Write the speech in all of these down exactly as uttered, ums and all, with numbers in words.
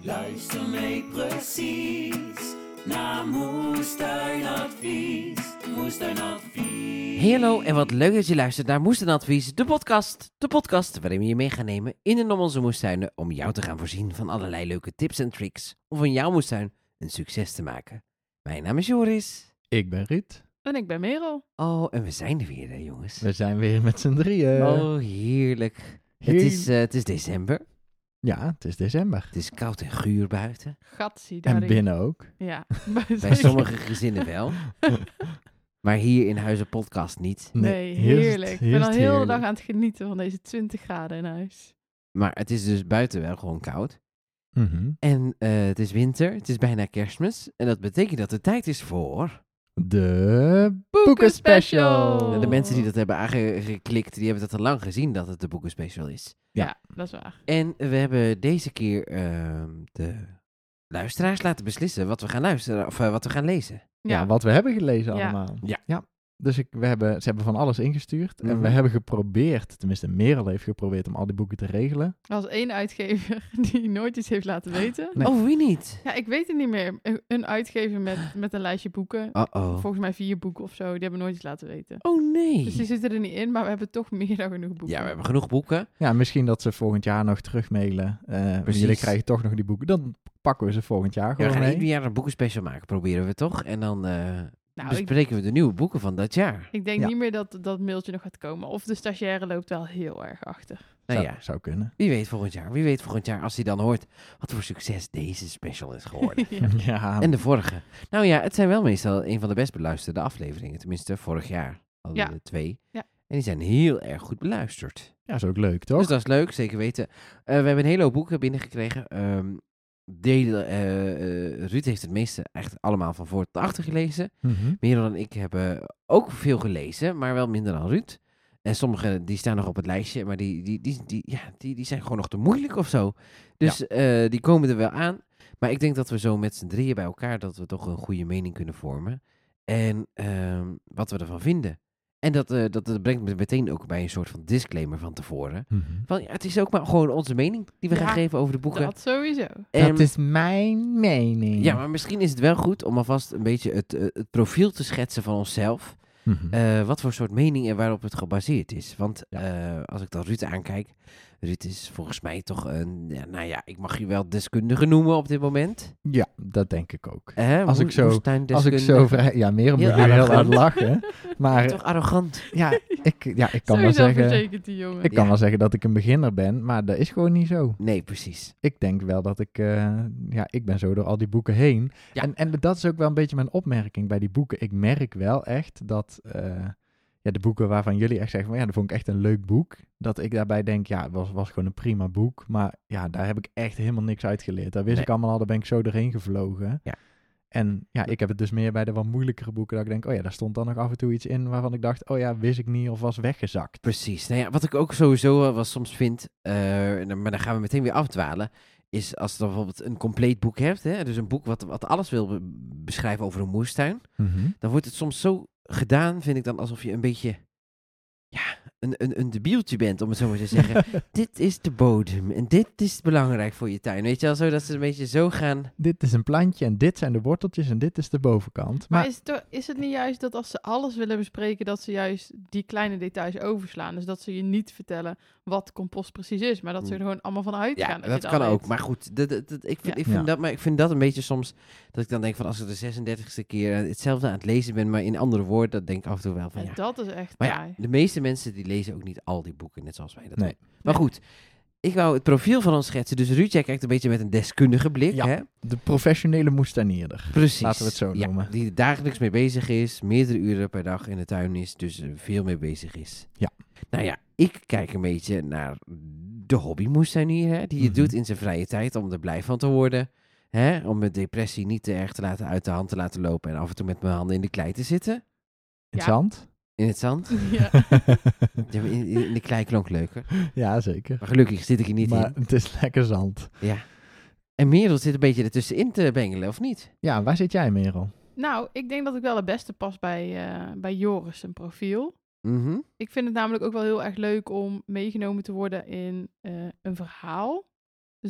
Luister mee precies naar Moestuinadvies. Moestuinadvies. Hey, hallo en wat leuk dat je luistert naar Moestuinadvies, de podcast. De podcast waarin we je mee gaan nemen in en om onze moestuinen om jou te gaan voorzien van allerlei leuke tips en tricks om van jouw moestuin een succes te maken. Mijn naam is Joris. Ik ben Ruud. En ik ben Merel. Oh, en we zijn er weer, hè, jongens. We zijn weer met z'n drieën. Oh, heerlijk. Het is, uh, het is december. Ja, het is december. Het is koud en guur buiten. Gatsie En daarin. binnen ook. Ja. Bij sommige gezinnen wel. Maar hier in Huizen Podcast niet. Nee, heerst- heerlijk. Ik ben heerst al heel de heerlijk. dag aan het genieten van deze twintig graden in huis. Maar het is dus buiten wel gewoon koud. Mhm. En uh, het is winter, het is bijna kerstmis. En dat betekent dat het tijd is voor... De Boekenspecial! Boekenspecial! De mensen die dat hebben aangeklikt, die hebben dat al lang gezien dat het de boekenspecial is. Ja. Ja. dat is waar. En we hebben deze keer uh, de luisteraars laten beslissen wat we gaan luisteren, of uh, wat we gaan lezen. Ja, Ja, wat we hebben gelezen Ja. allemaal. Ja. ja. Dus ik, we hebben, ze hebben van alles ingestuurd. En Mhm. we hebben geprobeerd, tenminste Merel heeft geprobeerd om al die boeken te regelen. er was één uitgever die nooit iets heeft laten weten. Nee. Oh, wie niet? Ja, ik weet het niet meer. Een- Een uitgever met, met een lijstje boeken. Uh-oh. Volgens mij vier boeken of zo. Die hebben nooit iets laten weten. Oh nee. Dus die zitten er niet in, maar we hebben toch meer dan genoeg boeken. Ja, we hebben genoeg boeken. Ja, misschien dat ze volgend jaar nog terugmailen. Uh, Precies. jullie krijgen toch nog die boeken. Dan pakken we ze volgend jaar Ja, we gewoon gaan mee. ieder jaar een boekenspecial maken, proberen we toch? En dan uh, Nou, ik, bespreken we de nieuwe boeken van dat jaar. ik denk Ja. niet meer dat dat mailtje nog gaat komen. Of de stagiaire loopt wel heel erg achter. Nou zou, ja, zou kunnen. wie weet volgend jaar. Wie weet volgend jaar als hij dan hoort wat voor succes deze special is geworden. Ja. Ja, En de vorige. Nou ja, het zijn wel meestal een van de best beluisterde afleveringen. Tenminste, vorig jaar hadden Ja. we er twee. Ja. En die zijn heel erg goed beluisterd. ja, is ook leuk, toch? Dus dat is leuk, zeker weten. Uh, we hebben een hele hoop boeken binnengekregen. Um, delen, uh, uh, Ruud heeft het meeste echt allemaal van voor tot achter gelezen. Mhm. Merel en ik hebben ook veel gelezen, maar wel minder dan Ruud. En sommige die staan nog op het lijstje, maar die, die, die, die, ja, die, die zijn gewoon nog te moeilijk of zo. Dus uh, die komen er wel aan. Maar ik denk dat we zo met z'n drieën bij elkaar, dat we toch een goede mening kunnen vormen. En um, wat we ervan vinden. En dat, uh, dat, dat brengt me meteen ook bij een soort van disclaimer van tevoren. Mhm. Van, ja, het is ook maar gewoon onze mening die we Ja, gaan geven over de boeken. Dat sowieso. En, Dat is mijn mening. ja, maar misschien is het wel goed om alvast een beetje het, uh, het profiel te schetsen van onszelf. Mhm. Uh, wat voor soort mening en waarop het gebaseerd is. Want Ja. uh, als ik dan Ruud aankijk, Ruud is volgens mij toch een, ja, nou ja, ik mag je wel deskundige noemen op dit moment. Ja, dat denk ik ook. Uh, Als ik zo- Als ik zo vrij... Ja, meer moet Heel je heel arrogant. hard lachen. Maar Toch arrogant. ja, ik, ja, ik kan wel Sowieso zeggen... verzekerd, die jongen. Ik kan Ja. wel zeggen dat ik een beginner ben, maar dat is gewoon niet zo. Nee, precies. Ik denk wel dat ik... Uh, ja, ik ben zo door al die boeken heen. Ja. En, en dat is ook wel een beetje mijn opmerking bij die boeken. Ik merk wel echt dat... Uh, ja, de boeken waarvan jullie echt zeggen van ja, dat vond ik echt een leuk boek. Dat ik daarbij denk, ja, het was, was gewoon een prima boek. Maar ja, daar heb ik echt helemaal niks uit geleerd. Daar wist Nee. ik allemaal al, daar ben ik zo doorheen gevlogen. Ja. En ja, ik heb het dus meer bij de wat moeilijkere boeken dat ik denk, oh ja, daar stond dan nog af en toe iets in waarvan ik dacht, oh ja, wist ik niet of was weggezakt. Precies. Nou ja, wat ik ook sowieso uh, wel soms vind, uh, maar dan gaan we meteen weer afdwalen, is als je dan bijvoorbeeld een compleet boek hebt, hè, dus een boek wat, wat alles wil be- beschrijven over een moestuin, Mm-hmm. dan wordt het soms zo gedaan, vind ik dan, alsof je een beetje, ja, een, een, een debieltje bent, om het zo maar te zeggen. Dit is de bodem en dit is belangrijk voor je tuin. Weet je wel, zo dat ze een beetje zo gaan. Dit is een plantje en dit zijn de worteltjes en dit is de bovenkant. Maar Maar, is het, toch- is het niet juist dat als ze alles willen bespreken, dat ze juist die kleine details overslaan? Dus dat ze je niet vertellen wat compost precies is, maar dat ze er gewoon allemaal van uitgaan. Ja, dat dat je kan al ook. weet. Maar goed, dat, dat, dat- ik, vind, Ja. ik, vind Ja. dat, maar ik vind dat een beetje soms, dat ik dan denk van als ik de zesendertigste keer hetzelfde aan het lezen ben, maar in andere woorden, dat denk ik af en toe wel van En ja. dat is echt Maar ja, taai. de meeste mensen die lezen ook niet al die boeken, net zoals wij dat Nee. doen. Maar goed, ik wou het profiel van ons schetsen. Dus Ruud, jij kijkt een beetje met een deskundige blik, Ja. hè? de professionele moestuinierder. Precies. Laten we het zo Ja, noemen. die er dagelijks mee bezig is, meerdere uren per dag in de tuin is, dus uh, veel mee bezig is. Ja. Nou ja, ik kijk een beetje naar de hobbymoestuinier, hè, die het Mhm. doet in zijn vrije tijd om er blij van te worden. Hè, om mijn depressie niet te erg te laten uit de hand te laten lopen en af en toe met mijn handen in de klei te zitten. In het Ja. zand? In het zand. Ja. Ja, in, in de klei klonk leuker. Ja, zeker. Maar gelukkig zit ik er niet maar in. het is lekker zand. Ja. En Merel zit een beetje ertussenin te bengelen, of niet? Ja, waar zit jij, Merel? Nou, ik denk dat ik wel het beste pas bij, uh, bij Joris zijn profiel. Mhm. Ik vind het namelijk ook wel heel erg leuk om meegenomen te worden in uh, een verhaal. Dus dat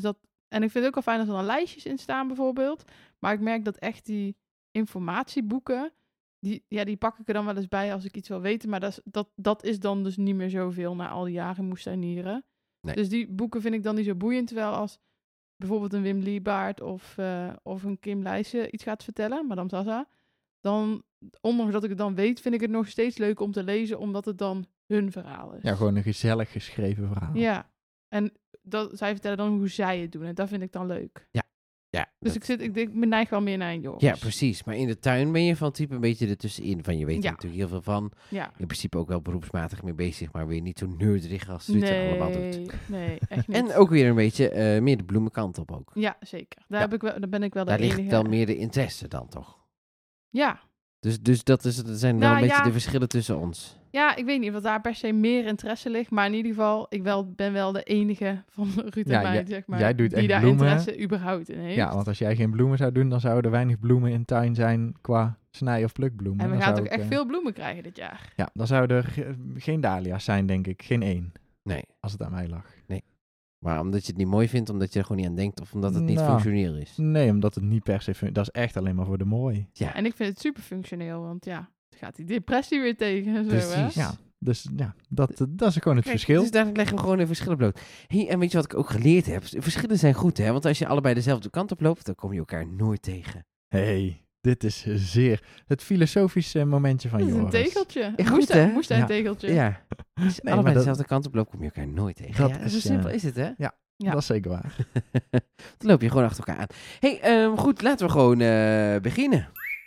En ik vind het ook wel fijn als er dan lijstjes in staan bijvoorbeeld. Maar ik merk dat echt die informatieboeken, die, ja, die pak ik er dan wel eens bij als ik iets wil weten. Maar dat is, dat, dat is dan dus niet meer zoveel na al die jaren moestuinieren. Nee. Dus die boeken vind ik dan niet zo boeiend. Terwijl als bijvoorbeeld een Wim Liebaert of, uh, of een Kim Lijssen iets gaat vertellen, Madame Zaza, dan, ondanks dat ik het dan weet, vind ik het nog steeds leuk om te lezen, omdat het dan hun verhaal is. Ja, gewoon een gezellig geschreven verhaal. Ja, en dat, zij vertellen dan hoe zij het doen en dat vind ik dan leuk. Ja. Ja, Dus dat- ik, zit, ik, denk, ik neig wel meer naar een jongens. ja, precies. Maar in de tuin ben je van type een beetje ertussenin. Van je weet er Ja. natuurlijk heel veel van. Ja. In principe ook wel beroepsmatig mee bezig, maar weer niet zo nerdig als Ruud het allemaal doet. Nee, nee, echt niet. En ook weer een beetje eh, meer de bloemenkant op ook. Ja, zeker. Daar, Ja. Heb ik wel, daar ben ik wel de Daar enige. ligt wel meer de interesse dan toch? Ja. Dus, dus dat, is, dat zijn wel Nou, een beetje ja. de verschillen tussen ons. ja, ik weet niet of daar per se meer interesse ligt. Maar in ieder geval, ik wel, ben wel de enige van Ruud en Ja, mij, jij- zeg maar, jij doet die echt daar bloemen. interesse überhaupt in heeft. Ja, want als jij geen bloemen zou doen, dan zouden er weinig bloemen in tuin zijn qua snij- of plukbloemen. en we Dan gaan zou toch ik, echt eh, veel bloemen krijgen dit jaar. Ja, dan zouden er ge- geen dahlia's zijn, denk ik. Geen één, Nee. als het aan mij lag. Maar omdat je het niet mooi vindt, omdat je er gewoon niet aan denkt of omdat het niet Nou. functioneel is. Nee, omdat het niet per se... fun- Dat is echt alleen maar voor de mooi. Ja, En ik vind het super functioneel, want ja, dan gaat die depressie weer tegen en zo, hè? Precies. Ja, dus ja, dat, dat is gewoon het Kijk, verschil. Dus daar leggen we gewoon de verschillen bloot. Hey, en weet je wat ik ook geleerd heb? Verschillen zijn goed, hè? Want als je allebei dezelfde kant op loopt, dan kom je elkaar nooit tegen. hey, dit is zeer het filosofische momentje van Dat is een Joris. tegeltje. Echt moest goed, hè? Moest hij Ja. een tegeltje. Ja. Als je Nee, allebei maar dat- dezelfde kant op loopt, kom je elkaar nooit tegen. Dat ja, is, zo simpel eh, is het, hè? Ja. Dat is zeker waar. Dan loop je gewoon achter elkaar aan. hey, ehm, goed, laten we gewoon eh, beginnen.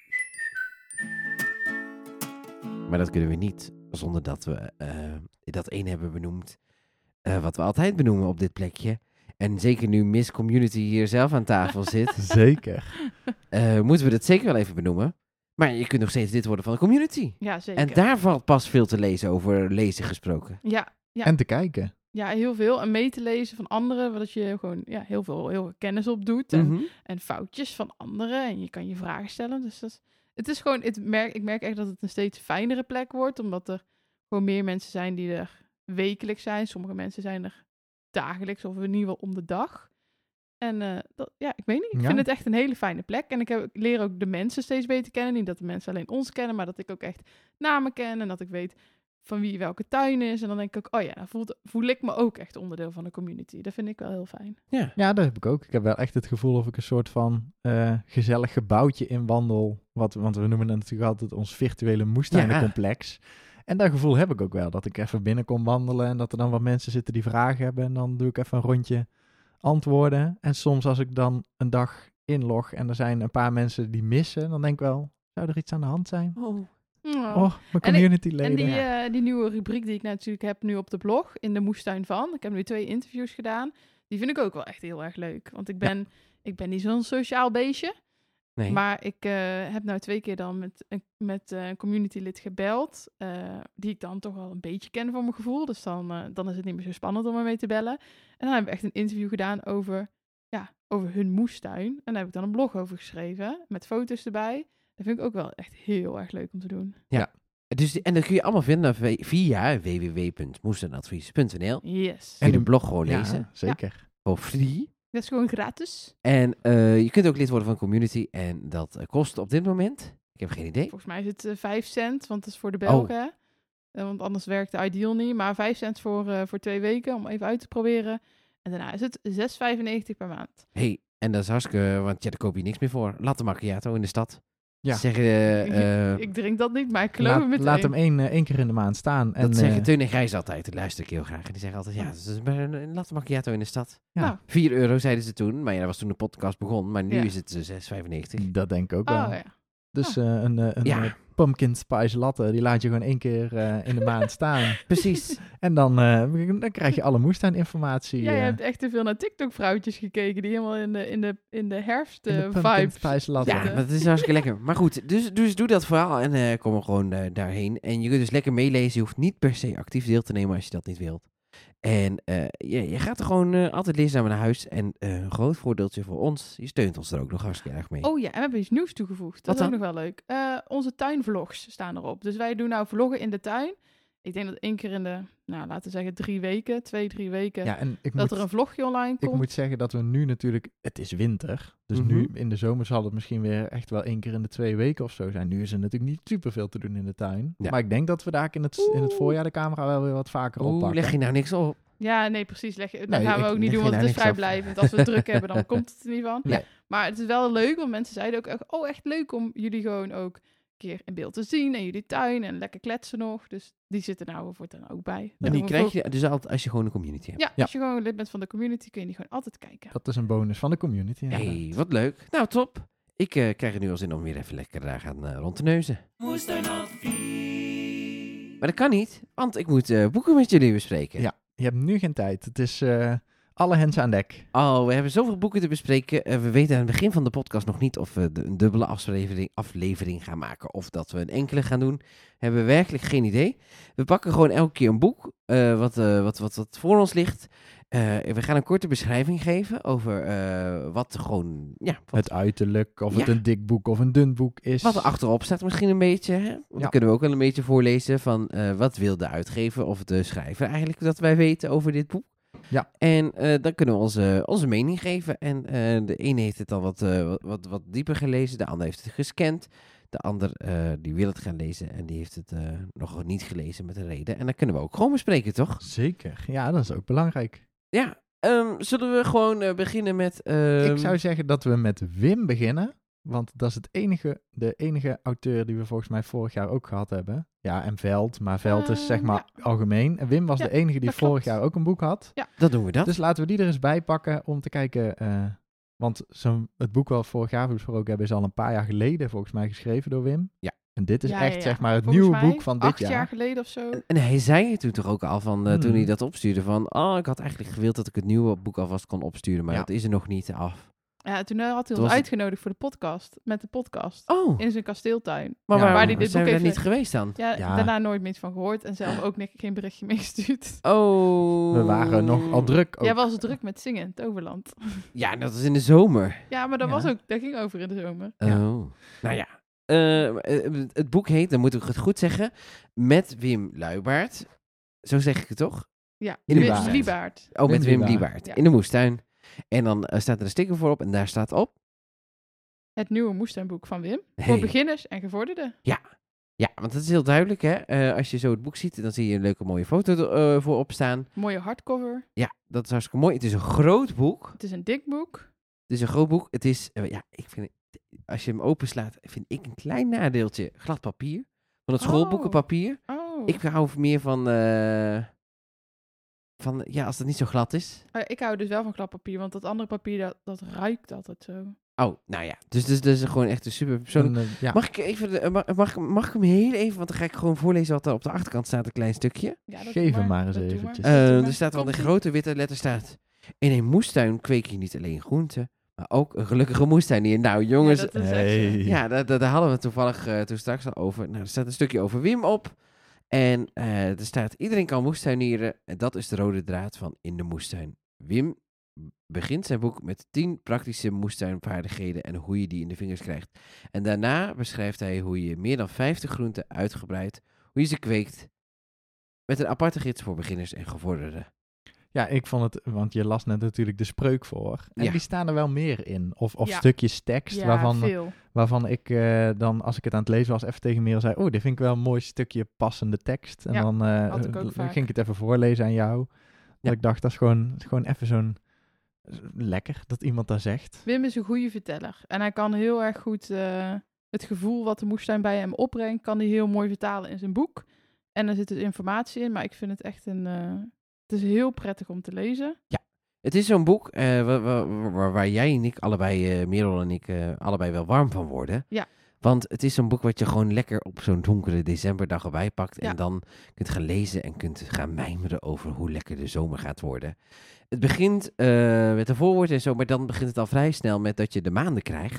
Maar dat kunnen we niet zonder dat we eh, dat één hebben benoemd. eh, wat we altijd benoemen op dit plekje. En zeker nu Miss Community hier zelf aan tafel zit, Zeker. eh, moeten we dat zeker wel even benoemen. Maar je kunt nog steeds lid worden van de community. Ja, zeker. En daar valt pas veel te lezen over lezen gesproken. Ja, ja. En te kijken. ja, heel veel. En mee te lezen van anderen, zodat je gewoon ja, heel, veel, heel veel kennis op doet. En, Mhm. en foutjes van anderen. En je kan je vragen stellen. Dus dat is, het is gewoon, het merk, ik merk echt dat het een steeds fijnere plek wordt. Omdat er gewoon meer mensen zijn die er wekelijks zijn. Sommige mensen zijn er dagelijks of in ieder geval om de dag. En eh, dat, ja, ik weet niet. Ik Ja. vind het echt een hele fijne plek. En ik, heb, ik leer ook de mensen steeds beter kennen. Niet dat de mensen alleen ons kennen, maar dat ik ook echt namen ken. En dat ik weet van wie welke tuin is. En dan denk ik ook, oh ja, dan voelt, voel ik me ook echt onderdeel van de community. Dat vind ik wel heel fijn. Ja. Ja, dat heb ik ook. Ik heb wel echt het gevoel of ik een soort van eh, gezellig gebouwtje inwandel. Wat, want we noemen het natuurlijk altijd ons virtuele moestuinencomplex. En dat gevoel heb ik ook wel. Dat ik even binnen kom wandelen en dat er dan wat mensen zitten die vragen hebben. En dan doe ik even een rondje antwoorden. En soms als ik dan een dag inlog en er zijn een paar mensen die missen, dan denk ik wel, zou er iets aan de hand zijn? Oh. Oh. Oh, mijn En ik- community En leden. die, eh, die nieuwe rubriek die ik natuurlijk heb nu op de blog, in de moestuin van. Ik heb nu twee interviews gedaan. Die vind ik ook wel echt heel erg leuk. Want ik ben, ik ben niet zo'n sociaal beestje. Nee. Maar ik eh, heb nou twee keer dan met, een- met eh, een communitylid gebeld. eh, die ik dan toch wel een beetje ken voor mijn gevoel. Dus dan, eh, dan is het niet meer zo spannend om ermee te bellen. En dan hebben we echt een interview gedaan over, ja, over hun moestuin. En daar heb ik dan een blog over geschreven. Met foto's erbij. Dat vind ik ook wel echt heel erg leuk om te doen. Dus, en dat kun je allemaal vinden via- via w w w punt moestuinadvies punt n l. Yes. En En- de blog gewoon Ja, lezen. zeker. For free. Dat is gewoon gratis. En eh, je kunt ook lid worden van community. En dat eh, kost op dit moment, ik heb geen idee. Volgens mij is het eh, vijf cent, want dat is voor de Oh. Belgen. Eh, want anders werkt de Ideal niet. Maar vijf cent voor, eh, voor twee weken om even uit te proberen. En daarna is het zes vijfennegentig per maand. Hey, en dat is hartstikke, want ja, daar koop je niks meer voor. Latte macchiato in de stad. Ja. Zeggen, eh, eh, ik drink dat niet, maar ik geloof Laat, het meteen. laat hem één, eh, één keer in de maand staan. En, dat zeggen eh, Teun en Gijs altijd. Dat luister ik heel graag. En die zeggen altijd, ja, het is maar een, een latte macchiato in de stad. ja, Nou. vier euro zeiden ze toen. Maar ja, dat was toen de podcast begon. Maar nu Ja. is het eh, zes vijfennegentig. dat denk ik ook wel. Oh ja. Dus eh, een, eh, een Ja. eh, pumpkin spice latte, die laat je gewoon één keer eh, in de maand staan. Precies. En dan, eh, dan krijg je alle moestuininformatie. Ja, je eh, hebt echt te veel naar TikTok-vrouwtjes gekeken die helemaal in de, in de, in de herfst in de eh, pumpkin vibes. spice latte. Ja, maar dat is hartstikke lekker. Maar goed, dus, dus doe dat vooral en eh, kom er gewoon eh, daarheen. En je kunt dus lekker meelezen. Je hoeft niet per se actief deel te nemen als je dat niet wilt. En eh, je, je gaat er gewoon eh, altijd lezen naar huis. En eh, een groot voordeeltje voor ons, je steunt ons er ook nog hartstikke erg mee. Oh ja, en we hebben iets nieuws toegevoegd. Dat Wat is ook dan? nog wel leuk. Eh, onze tuinvlogs staan erop. Dus wij doen nou vloggen in de tuin. ik denk dat één keer in de, nou laten we zeggen drie weken, twee, drie weken, Ja, en ik dat moet, er een vlogje online ik komt. moet zeggen dat we nu natuurlijk... Het is winter. Dus Mhm. nu in de zomer zal het misschien weer echt wel één keer in de twee weken of zo zijn. Nu is er natuurlijk niet superveel te doen in de tuin. Ja. Maar ik denk dat we daar in het, in het voorjaar de camera wel weer wat vaker Oeh, oppakken. leg je nou niks op? Ja, nee, precies. Leg, dat Nee, gaan we ik ook niet leg doen, je want daar het is niks op. vrijblijvend. Als we het druk hebben, dan komt het er niet van. Nee. Maar het is wel leuk, want mensen zeiden ook echt, oh, echt leuk om jullie gewoon ook een keer in beeld te zien. En jullie tuin en lekker kletsen nog. Dus die zitten nou voor dan ook bij. En Dan die doen we krijg voor- je dus altijd als je gewoon een community hebt. Ja, Ja. als je gewoon lid bent van de community, kun je die gewoon altijd kijken. Dat is een bonus van de community. Hey, inderdaad. wat leuk. Nou, top. Ik eh, krijg er nu al zin om weer even lekker daar gaan uh, rond te neuzen. Moestuinadvies. Maar dat kan niet, want ik moet uh, boeken met jullie bespreken. Ja. Je hebt nu geen tijd. Het is uh, alle hens aan dek. Oh, we hebben zoveel boeken te bespreken. Uh, we weten aan het begin van de podcast nog niet of we de, een dubbele aflevering, aflevering gaan maken. Of dat we een enkele gaan doen. Hebben we werkelijk geen idee. We pakken gewoon elke keer een boek uh, wat, uh, wat, wat, wat voor ons ligt. Uh, we gaan een korte beschrijving geven over uh, wat gewoon... Ja, wat, Het uiterlijk, of Ja. het een dik boek of een dun boek is. wat er achterop staat misschien een beetje. Hè? Want Ja. Dan kunnen we ook wel een beetje voorlezen van uh, wat wil de uitgever of de schrijver eigenlijk dat wij weten over dit boek. Ja. En uh, dan kunnen we onze, onze mening geven. En uh, de ene heeft het al wat, uh, wat, wat, wat dieper gelezen, de ander heeft het gescand. De ander uh, die wil het gaan lezen en die heeft het uh, nog niet gelezen met een reden. En dan kunnen we ook gewoon bespreken, toch? Zeker. Ja, dat is ook belangrijk. Ja, um, zullen we gewoon uh, beginnen met... Um... Ik zou zeggen dat we met Wim beginnen. Want dat is het enige, de enige auteur die we volgens mij vorig jaar ook gehad hebben. Ja, en Veld. Maar Veld is Uh, zeg maar algemeen. En Wim was Ja, de enige die dat vorig klopt. jaar ook een boek had. Dan doen we dat. Dus laten we die er eens bij pakken om te kijken. Uh, want zo'n, het boek wat we vorig jaar besproken hebben is al een paar jaar geleden volgens mij geschreven door Wim. Ja. En dit is Ja, echt ja, ja. zeg maar het Volgens nieuwe mij boek van dit acht jaar. jaar geleden of zo. En hij zei het toen toch ook al van, uh, Hmm. toen hij dat opstuurde van, oh, ik had eigenlijk gewild dat ik het nieuwe boek alvast kon opsturen, maar Ja. dat is er nog niet af. Ja, toen had hij Toen ons was het- uitgenodigd voor de podcast. Met de podcast. Oh, In zijn kasteeltuin. maar Ja, waar, waar die dit zijn boek we daar even- niet geweest dan? Ja, Ja. daarna nooit meer iets van gehoord. En zelf ook ni- geen berichtje meegestuurd. Oh. We waren nog al druk. Ook. Jij was druk met zingen in Toverland. Ja, dat is in de zomer. Ja, maar dat, Ja. was ook, dat ging over in de zomer. Ja. Oh. Nou ja. Uh, uh, het boek heet, dan moet ik het goed zeggen, Met Wim Luibaert. Zo zeg ik het toch? Ja, In de Wim moestuin. Liebaert. Oh, met Wim Wim Liebaert. Liebaert. Ja. In de moestuin. En dan uh, staat er een sticker voor op en daar staat op. Het nieuwe moestuinboek van Wim. Hey. Voor beginners en gevorderden. Ja, want dat is heel duidelijk, hè. Uh, als je zo het boek ziet, dan zie je een leuke mooie foto er, uh, voor opstaan. Mooie hardcover. Ja, dat is hartstikke mooi. Het is een groot boek. Het is een dik boek. Het is een groot boek. Het is, uh, ja, ik vind, als je hem openslaat, vind ik een klein nadeeltje glad papier. Van het Oh. schoolboekenpapier. Oh. Ik hou meer van, uh, van, ja, als het niet zo glad is. Uh, ik hou dus wel van klappapier, want dat andere papier, dat, dat ruikt altijd zo. Oh, nou ja. Dus dat dus, dus is gewoon echt een super persoonlijk. En, uh, ja. Mag ik even, de- mag, mag, mag ik hem heel even, want dan ga ik gewoon voorlezen wat er op de achterkant staat, een klein stukje. Ja, dat Geef doe hem maar eens Dat doe eventjes. maar. Dat doe Uh, maar. er staat wel in Komt-ie. grote witte letter staat. In een moestuin kweek je niet alleen groenten, maar ook een gelukkige moestuinier. Nou jongens, Ja, dat is echt Hey. zo. ja, daar, daar, daar hadden we het toevallig uh, toen straks al over. Nou, er staat een stukje over Wim op. En uh, er staat, iedereen kan moestuinieren. En dat is de rode draad van In de Moestuin. Wim begint zijn boek met tien praktische moestuinvaardigheden en hoe je die in de vingers krijgt. En daarna beschrijft hij hoe je meer dan vijftig groenten uitgebreid, hoe je ze kweekt, met een aparte gids voor beginners en gevorderden. Ja, ik vond het, want je las net natuurlijk de spreuk voor. En Ja. die staan er wel meer in. Of, of Ja. stukjes tekst Ja, waarvan, veel. waarvan ik uh, dan, als ik het aan het lezen was, even tegen Merel zei, oh, dit vind ik wel een mooi stukje passende tekst. En Ja, dan uh, had ik ook uh, vaak. ging ik het even voorlezen aan jou. Dat Ja. ik dacht, dat is gewoon, dat is gewoon even zo'n, lekker dat iemand dat zegt. Wim is een goede verteller. En hij kan heel erg goed uh, het gevoel wat de moestuin bij hem opbrengt, kan hij heel mooi vertalen in zijn boek. En er zit dus informatie in, maar ik vind het echt een... Uh, het is heel prettig om te lezen. Het is zo'n boek uh, waar, waar, waar, waar jij en ik, allebei, uh, Merel en ik, uh, allebei wel warm van worden. Ja. Want het is zo'n boek wat je gewoon lekker op zo'n donkere decemberdag erbij pakt. Ja. En dan kunt gaan lezen en kunt gaan mijmeren over hoe lekker de zomer gaat worden. Het begint uh, met een voorwoord en zo, maar dan begint het al vrij snel met dat je de maanden krijgt.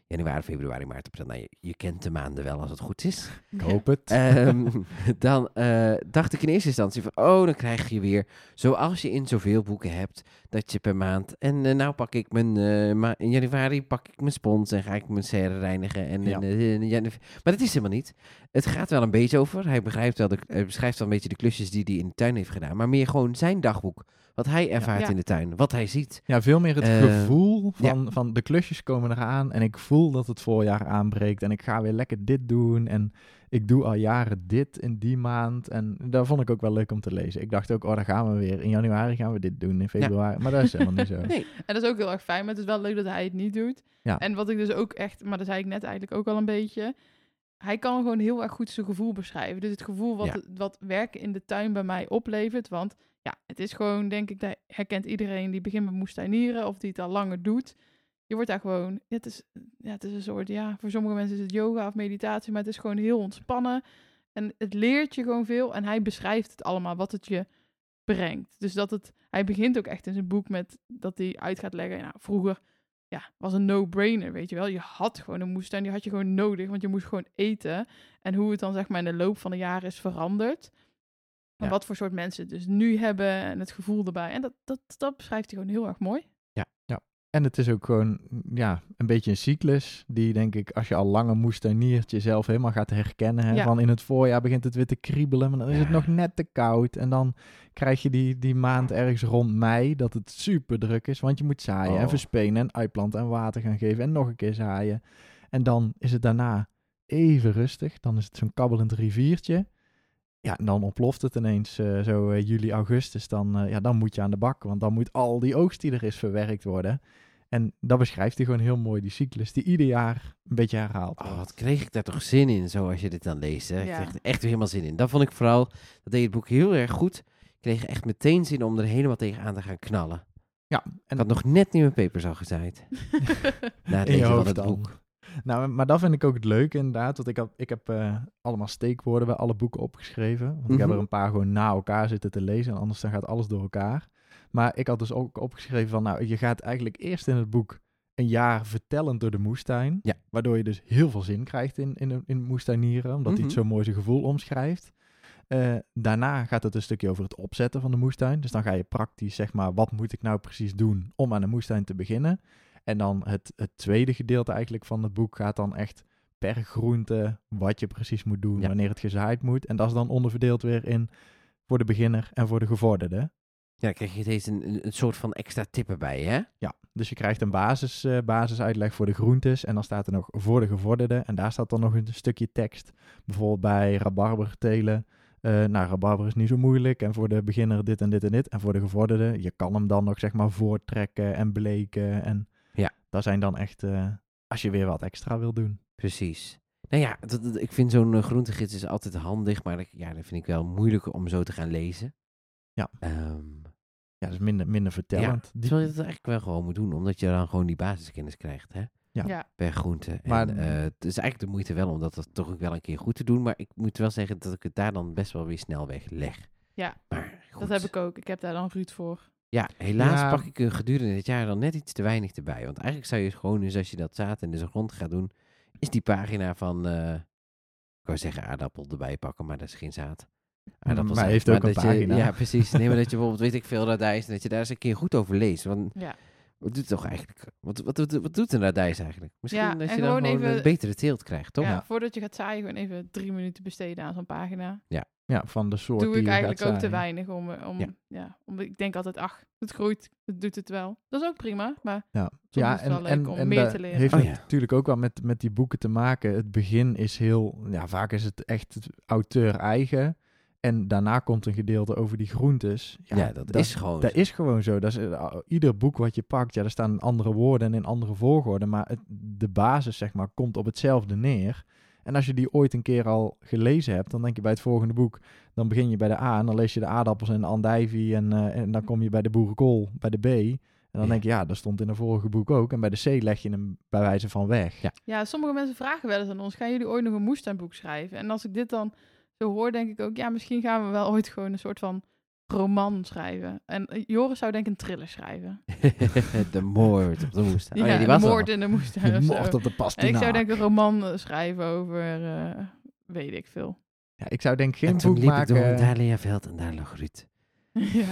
januari, februari, maart, april. Nou, je, je kent de maanden wel als het goed is. Ik hoop het. Ehm, dan uh, dacht ik in eerste instantie van, oh, dan krijg je weer, zoals je in zoveel boeken hebt, dat je per maand, en uh, nou pak ik mijn, uh, ma- in januari pak ik mijn spons en ga ik mijn serre reinigen. En, Ja. en, uh, in janu- maar dat is helemaal niet. Het gaat wel een beetje over, hij, begrijpt wel de, hij beschrijft wel een beetje de klusjes die hij in de tuin heeft gedaan, maar meer gewoon zijn dagboek. Wat hij ervaart Ja. in de tuin, wat hij ziet. Ja, veel meer het Eh, gevoel van, van de klusjes komen eraan en ik voel dat het voorjaar aanbreekt en ik ga weer lekker dit doen en ik doe al jaren dit in die maand en dat vond ik ook wel leuk om te lezen. Ik dacht ook, oh, daar gaan we weer. In januari gaan we dit doen, in februari. Maar dat is helemaal niet zo. Nee, En dat is ook heel erg fijn, maar het is wel leuk dat hij het niet doet. Ja. En wat ik dus ook echt, maar dat zei ik net eigenlijk ook al een beetje. Hij kan gewoon heel erg goed zijn gevoel beschrijven. Dus het gevoel wat, Ja. het- wat werken in de tuin bij mij oplevert. Want ja, het is gewoon, denk ik, dat herkent iedereen die begint met moestuinieren of die het al langer doet. Je wordt daar gewoon, het is, ja, het is een soort, ja, voor sommige mensen is het yoga of meditatie, maar het is gewoon heel ontspannen. En het leert je gewoon veel en hij beschrijft het allemaal, wat het je brengt. Dus dat het, hij begint ook echt in zijn boek met dat hij uit gaat leggen, nou, vroeger ja, was een no-brainer, weet je wel. Je had gewoon een moestuin, die had je gewoon nodig, want je moest gewoon eten. En hoe het dan zeg maar in de loop van de jaren is veranderd. En Ja. wat voor soort mensen het dus nu hebben en het gevoel erbij. En dat, dat, dat beschrijft hij gewoon heel erg mooi. En het is ook gewoon, ja, een beetje een cyclus die, denk ik, als je al langer moestuiniert, jezelf helemaal gaat herkennen. Hè? Ja. Van in het voorjaar begint het weer te kriebelen, maar dan is het Ja. nog net te koud. En dan krijg je die, die maand ergens rond mei dat het super druk is, want je moet zaaien en Oh. verspenen en uitplanten en water gaan geven en nog een keer zaaien. En dan is het daarna even rustig, dan is het zo'n kabbelend riviertje. Ja, en dan ontploft het ineens eh, zo eh, juli, augustus. Dan, eh, ja, dan moet je aan de bak, want dan moet al die oogst die er is verwerkt worden. En dat beschrijft hij gewoon heel mooi, die cyclus die ieder jaar een beetje herhaalt. oh, wat kreeg ik daar toch zin in, zo als je dit dan leest. Hè? Ik Ja. kreeg er echt weer helemaal zin in. Dat vond ik vooral, dat deed het boek heel erg goed. Ik kreeg echt meteen zin om er helemaal tegenaan te gaan knallen. Ja, Ik en had nog net niet mijn pepers al gezaaid. Na het in je lezen van hoofd het dan. boek. Nou, maar dat vind ik ook het leuke inderdaad. Want ik, had, ik heb eh, allemaal steekwoorden bij alle boeken opgeschreven. Want ik heb Mhm. er een paar gewoon na elkaar zitten te lezen. En anders dan gaat alles door elkaar. Maar ik had dus ook opgeschreven van, nou, je gaat eigenlijk eerst in het boek een jaar vertellend door de moestuin. Ja. Waardoor je dus heel veel zin krijgt in, in, in moestuinieren. Omdat hij het Mhm. zo mooi zijn gevoel omschrijft. Eh, daarna gaat het een stukje over het opzetten van de moestuin. Dus dan ga je praktisch, zeg maar, wat moet ik nou precies doen om aan de moestuin te beginnen? En dan het, het tweede gedeelte eigenlijk van het boek gaat dan echt per groente wat je precies moet doen, Ja. wanneer het gezaaid moet. En dat is dan onderverdeeld weer in voor de beginner en voor de gevorderde. Ja, dan krijg je steeds een, een, een soort van extra tippen bij, hè? Ja, dus je krijgt een basis, eh, basisuitleg voor de groentes en dan staat er nog voor de gevorderde. En daar staat dan nog een stukje tekst. Bijvoorbeeld bij rabarbertelen. Uh, nou, rabarber is niet zo moeilijk en voor de beginner dit en dit en dit. En voor de gevorderde, je kan hem dan nog zeg maar voortrekken en bleken. En Ja. dat zijn dan echt, uh, als je weer wat extra wil doen. Precies. Nou ja, dat, dat- ik vind zo'n uh, groentegids is altijd handig, maar ik, ja, dat vind ik wel moeilijker om zo te gaan lezen. Ja. Ehm, Ja, dat is minder, minder vertellend. Die- terwijl je dat eigenlijk wel gewoon moet doen, omdat je dan gewoon die basiskennis krijgt, hè? Ja. Ja. Per groente. Maar- En, eh, het is eigenlijk de moeite wel om dat toch ook wel een keer goed te doen, maar ik moet wel zeggen dat ik het daar dan best wel weer snel wegleg. Ja, Maar goed. dat heb ik ook. Ik heb daar dan Ruud voor. Ja, helaas Ja. pak ik er gedurende dit jaar dan net iets te weinig erbij. Want eigenlijk zou je gewoon, dus als je dat zaad in de grond gaat doen, is die pagina van, eh, ik wou zeggen aardappel erbij pakken, maar dat is geen zaad. Aardappelzaad. Maar hij heeft ook een dat je- pagina. Ja, precies. Nee, maar dat je bijvoorbeeld, weet ik veel, radijs, en dat je daar eens een keer goed over leest. Want Ja. wat doet het toch eigenlijk? Wat, wat, wat, wat doet een radijs eigenlijk? Misschien Ja, dat en je dan gewoon gewoon even- een betere teelt krijgt, toch? Ja, voordat je gaat zaaien, gewoon even drie minuten besteden aan zo'n pagina. Ja, van de soort Doe die ik je eigenlijk gaat ook te zaaien. weinig om, eh, om, Ja. ja. om, ik denk altijd, ach, het groeit, het doet het wel. Dat is ook prima, maar Ja, soms ja is het wel en, leuk en, om en meer dat te leren. heeft Oh, het ja. natuurlijk ook wel met, met die boeken te maken. Het begin is heel, ja, vaak is het echt het auteur eigen. En daarna komt een gedeelte over die groentes. Ja, dat, is gewoon Dat zo. is gewoon zo. Dat is, uh, ieder boek wat je pakt, ja, daar staan andere woorden en in andere volgorde. Maar het, de basis, zeg maar, komt op hetzelfde neer. En als je die ooit een keer al gelezen hebt, dan denk je bij het volgende boek, dan begin je bij de A en dan lees je de aardappels en de andijvie en, uh, en dan kom je bij de boerenkool, bij de B. En dan Ja. denk je, ja, dat stond in een vorige boek ook. En bij de C leg je hem bij wijze van weg. Ja. Ja, sommige mensen vragen wel eens aan ons, gaan jullie ooit nog een moestuinboek schrijven? En als ik dit dan zo hoor, denk ik ook, ja, misschien gaan we wel ooit gewoon een soort van roman schrijven. En uh, Joris zou denk ik een thriller schrijven. De moord op de moestuin. Ja, Oh, ja, die de was al. moord in de moestuin De of zo. moord op de En pastinaak. ik zou denk ik een roman uh, schrijven over, uh, weet ik veel. Ja, ik zou denk ik En geen toen boek liep maken. ik door een Dahliaveld en daar lag Ruud. Ja.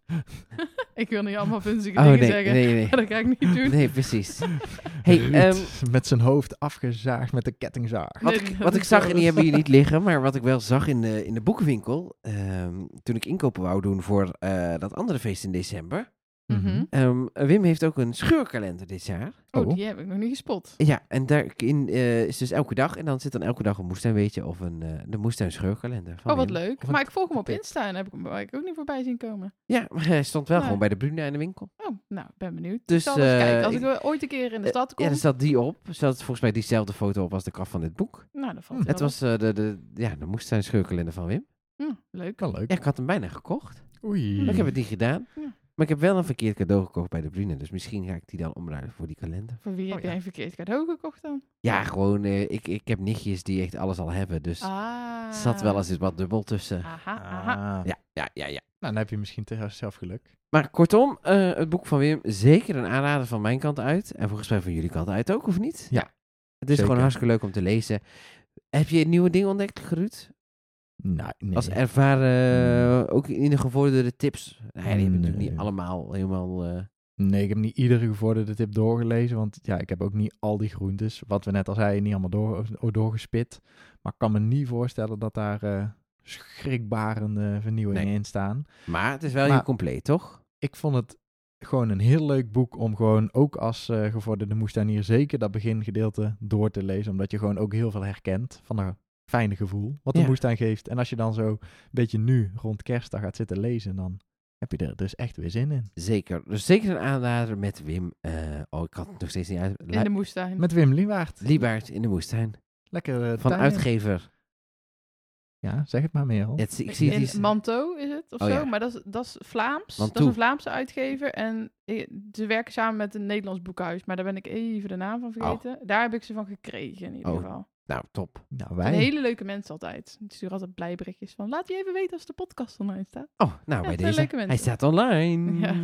Ik wil niet allemaal vunzige Oh dingen nee, zeggen. nee, nee. Dat ga ik niet doen. Nee, precies. Hey, Ruud ehm, met zijn hoofd afgezaagd met de kettingzaag. Wat, Nee, ik, dat wat ik is zag, zo. en die hebben hier niet liggen, maar wat ik wel zag in de, in de boekenwinkel, ehm, toen ik inkopen wou doen voor eh, dat andere feest in december. Mhm. Ehm, Wim heeft ook een scheurkalender dit jaar. Oh, Oh. die heb ik nog niet gespot. Ja, en daarin eh, is dus elke dag, en dan zit dan elke dag een moestuinweetje of een, eh, de moestuin scheurkalender. Van Oh, wat Wim. leuk. Wat Maar ik volg hem op tip. Insta en heb ik hem heb ik ook niet voorbij zien komen. Ja, maar hij stond wel Ja. gewoon bij de Bruna in de winkel. Oh, nou, ben benieuwd. Dus, Ik zal eens eh, kijken. Als ik- ik weer ooit een keer in de Eh, stad kom, Ja, er zat die op. Er zat volgens mij diezelfde foto op als de kaf van dit boek. nou, dan valt Hm, het Het wel was eh, de, de, ja, de moestuin scheurkalender van Wim. op. Hm, leuk. Wel leuk. Ja, ik had hem bijna gekocht. Oei. Maar ik heb het niet gedaan. Ja. Maar ik heb wel een verkeerd cadeau gekocht bij de Bruna. Dus misschien ga ik die dan omruilen voor die kalender. Voor wie heb Oh, jij ja. een verkeerd cadeau gekocht dan? Ja, gewoon, eh, ik, ik heb nichtjes die echt alles al hebben. Dus Ah. er zat wel eens eens wat dubbel tussen. Aha, aha. Ah. Ja, ja, ja, ja. Nou, dan heb je misschien te- zelf geluk. Maar kortom, eh, het boek van Wim, zeker een aanrader van mijn kant uit. En volgens mij van jullie kant uit ook, of niet? Ja, Het is zeker. gewoon hartstikke leuk om te lezen. Heb je nieuwe dingen ontdekt, Geruut? Nou, nee. Als ervaren, ook in de gevorderde tips. Nee, die hebben natuurlijk Nee. niet allemaal helemaal... eh, Nee, ik heb niet iedere gevorderde tip doorgelezen, want ja, ik heb ook niet al die groentes, wat we net al zeiden, niet allemaal door, doorgespit. Maar ik kan me niet voorstellen dat daar eh, schrikbarende vernieuwingen Nee. in staan. Maar het is wel Maar- heel compleet, toch? Ik vond het gewoon een heel leuk boek om gewoon ook als eh, gevorderde moestuinier zeker dat begingedeelte door te lezen, omdat je gewoon ook heel veel herkent van een fijne gevoel wat de Ja. moestuin geeft. En als je dan zo een beetje nu rond kerstdag gaat zitten lezen, dan heb je er dus echt weer zin in. Zeker. Dus zeker een aanrader met Wim. eh, oh, ik had het nog steeds niet uit. In de moestuin. Met Wim Liewaard. Liebaard in de moestuin. Lekker eh, Van tuin in. uitgever. Ja, zeg het maar, Merel. Het, ik zie het in niet. Manto is het, of Oh, zo. ja. Maar dat is, dat is Vlaams. Dat Mantoux. is een Vlaamse uitgever. En eh, ze werken samen met een Nederlands boekhuis. Maar daar ben ik even de naam van vergeten. Daar heb ik ze van gekregen in ieder Oh, geval. Nou, top. Nou, En wij. hele leuke mensen altijd. Die sturen altijd blij berichtjes van... Laat je even weten als de podcast online staat. Oh, nou, Ja, bij het zijn deze. leuke mensen. Hij staat online. Ja.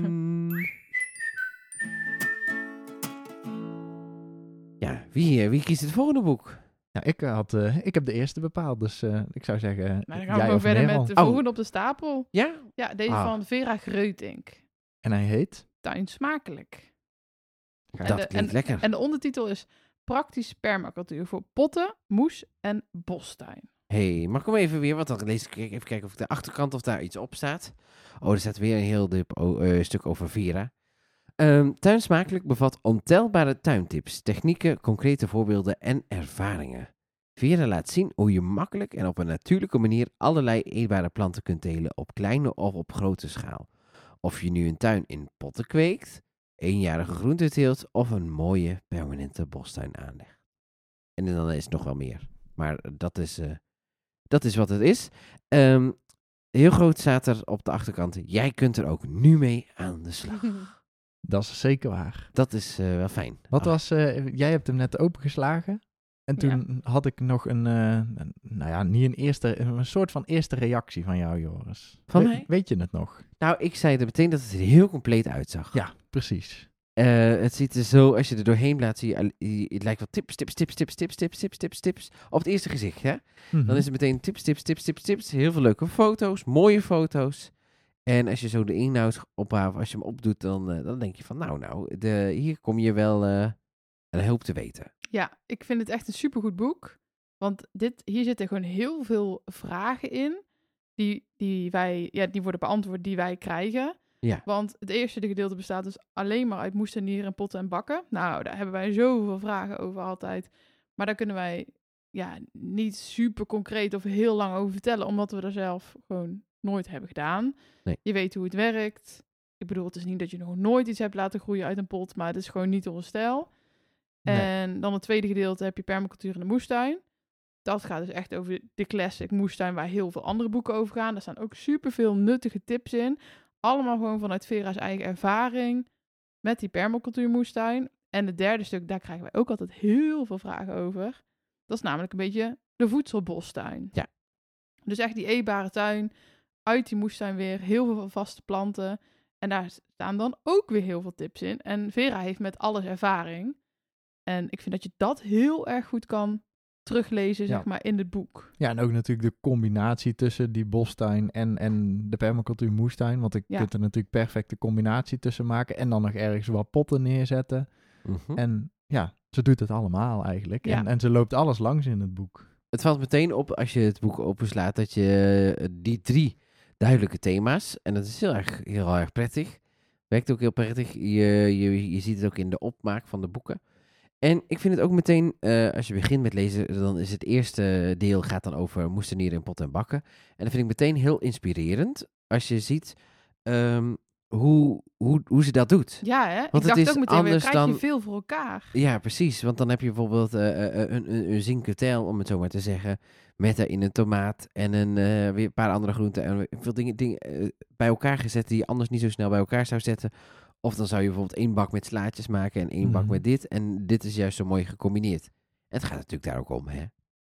Ja, wie, eh, wie kiest het volgende boek? Ja, ik, eh, had, eh, ik heb de eerste bepaald, dus eh, ik zou zeggen, Nou, dan gaan we jij gewoon of verder Merel. met de Oh. volgende op de stapel. Ja? Ja, deze Ah. van Vera Greutink. En hij heet? Tuin smakelijk. Kijk, Dat de- klinkt lekker. En de ondertitel is Praktische permacultuur voor potten, moes en bostuin. hey, mag ik hem even weer? Want dan lees ik even kijken of de achterkant of daar iets op staat. Oh, er staat weer een heel dip, oh, eh, stuk over Vera. Ehm Tuin Smakelijk bevat ontelbare tuintips, technieken, concrete voorbeelden en ervaringen. Vera laat zien hoe je makkelijk en op een natuurlijke manier allerlei eetbare planten kunt telen op kleine of op grote schaal. Of je nu een tuin in potten kweekt, eenjarige groenten teelt of een mooie permanente bostuin aanlegt. En dan is het nog wel meer. Maar dat is, eh, dat is wat het is. Ehm, heel groot staat er op de achterkant. Jij kunt er ook nu mee aan de slag. Dat is zeker waar. Dat is eh, wel fijn. Wat Ah, was, eh, jij hebt hem net opengeslagen. En toen had ik nog een, eh, een- nou ja, niet een eerste, een soort van eerste reactie van jou, Joris. Van We- mij? Weet je het nog? Nou, ik zei er meteen dat het er heel compleet uitzag. Ja, precies. Eh, het ziet er zo, als je er doorheen blaast, zie je, al- je- het lijkt wel tips, tips, tips, tips, tips, tips, tips, tips, tips. Op het eerste gezicht, hè? Mhm. Dan is het meteen tips, tips, tips, tips, tips. Heel veel leuke foto's, mooie foto's. En als je zo de inhoud ophoudt, als je hem opdoet, dan, eh, dan denk je van, nou, nou, de, hier kom je wel eh, een hoop te weten. Ja, ik vind het echt een supergoed boek. Want dit, hier zitten gewoon heel veel vragen in. Die, die, wij, ja, die worden beantwoord die wij krijgen. Ja. Want het eerste gedeelte bestaat dus alleen maar uit moestuinieren en potten en bakken. Nou, daar hebben wij zoveel vragen over altijd. Maar daar kunnen wij ja, niet super concreet of heel lang over vertellen. Omdat we er zelf gewoon nooit hebben gedaan. Nee. Je weet hoe het werkt. Ik bedoel, het is niet dat je nog nooit iets hebt laten groeien uit een pot. Maar het is gewoon niet onze stijl. Nee. En dan het tweede gedeelte heb je permacultuur in de moestuin. Dat gaat dus echt over de classic moestuin, waar heel veel andere boeken over gaan. Daar staan ook superveel nuttige tips in. Allemaal gewoon vanuit Vera's eigen ervaring met die permacultuur moestuin. En het derde stuk, daar krijgen wij ook altijd heel veel vragen over. Dat is namelijk een beetje de voedselbostuin. Ja. Dus echt die eetbare tuin. uit die moestuin weer heel veel vaste planten. En daar staan dan ook weer heel veel tips in. En Vera heeft met alles ervaring. En ik vind dat je dat heel erg goed kan teruglezen, Ja. zeg maar, in het boek. Ja, en ook natuurlijk de combinatie tussen die bostuin en, en de permacultuur moestuin. Want ik Ja. kunt er natuurlijk perfecte combinatie tussen maken. En dan nog ergens wat potten neerzetten. Mhm. En ja, ze doet het allemaal eigenlijk. Ja. En, en ze loopt alles langs in het boek. Het valt meteen op als je het boek openslaat dat je eh, die drie duidelijke thema's, en dat is heel erg, heel erg prettig, werkt ook heel prettig. Je, je, je ziet het ook in de opmaak van de boeken. En ik vind het ook meteen, eh, als je begint met lezen, dan is het eerste deel gaat dan over moestenieren in pot en bakken. En dat vind ik meteen heel inspirerend als je ziet ehm, hoe, hoe, hoe ze dat doet. Ja, hè? Want ik het dacht is ook meteen, weer, anders krijg je dan- veel voor elkaar. Ja, precies. Want dan heb je bijvoorbeeld eh, eh, een, een, een zinketel, om het zo maar te zeggen, met daarin een tomaat en een, eh, weer een paar andere groenten en veel dingen, dingen eh, bij elkaar gezet die je anders niet zo snel bij elkaar zou zetten. Of dan zou je bijvoorbeeld één bak met slaatjes maken en één bak Mhm. met dit. En dit is juist zo mooi gecombineerd. Het gaat natuurlijk daar ook om, hè?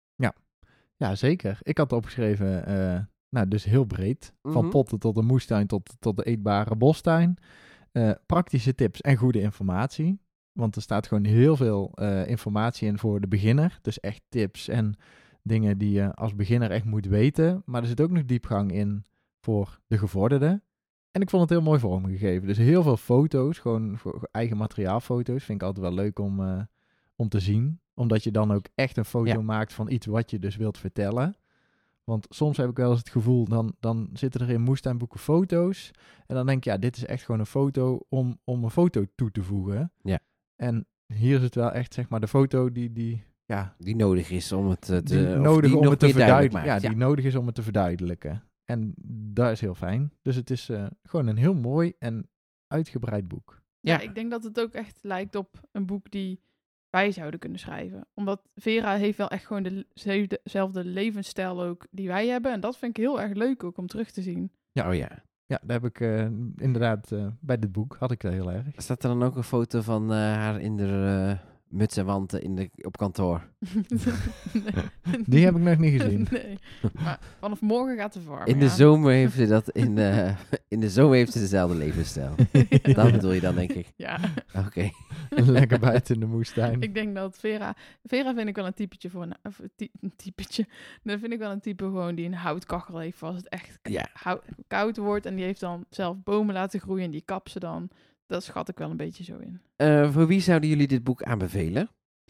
Ja, zeker. Ik had opgeschreven, eh, nou, dus heel breed. Van Mhm. potten tot de moestuin tot, tot de eetbare bostuin. Eh, praktische tips en goede informatie. Want er staat gewoon heel veel eh, informatie in voor de beginner. Dus echt tips en dingen die je als beginner echt moet weten. Maar er zit ook nog diepgang in voor de gevorderde. En ik vond het heel mooi vormgegeven. Dus heel veel foto's, gewoon voor eigen materiaalfoto's. Vind ik altijd wel leuk om, eh, om te zien. Omdat je dan ook echt een foto Ja. maakt van iets wat je dus wilt vertellen. Want soms heb ik wel eens het gevoel, dan, dan zitten er in moestuinboeken foto's. En dan denk je, ja, dit is echt gewoon een foto om, om een foto toe te voegen. Ja. En hier is het wel echt, zeg maar, de foto die, die, ja, Die nodig is om het eh, te die of nodig die om nog het te meer duidelijk verduidelijken. Ja, maakt. die nodig is om het te verduidelijken. En dat is heel fijn. Dus het is eh, gewoon een heel mooi en uitgebreid boek. Ja, Ja. ik denk dat het ook echt lijkt op een boek die wij zouden kunnen schrijven. Omdat Vera heeft wel echt gewoon de- dezelfde levensstijl ook die wij hebben. En dat vind ik heel erg leuk ook om terug te zien. Ja, oh ja. Ja, daar heb ik eh, inderdaad eh, bij dit boek had ik dat heel erg. Staat er dan ook een foto van eh, haar in de eh, muts en wanten in de, op kantoor? Die heb ik nog niet gezien. Nee, maar vanaf morgen gaat de vorm. In de ja. zomer heeft ze dat, in de, in de zomer heeft ze dezelfde levensstijl. Dat bedoel je dan, denk ik. Ja, Oké. Lekker buiten in de moestuin. ik denk dat Vera... Vera vind ik wel een typetje voor een... Of, ty- een typetje. Dat vind ik wel een type gewoon die een houtkachel heeft als het echt Ja. hou- koud wordt. En die heeft dan zelf bomen laten groeien en die kap ze dan. Dat schat ik wel een beetje zo in. Eh, voor wie zouden jullie dit boek aanbevelen?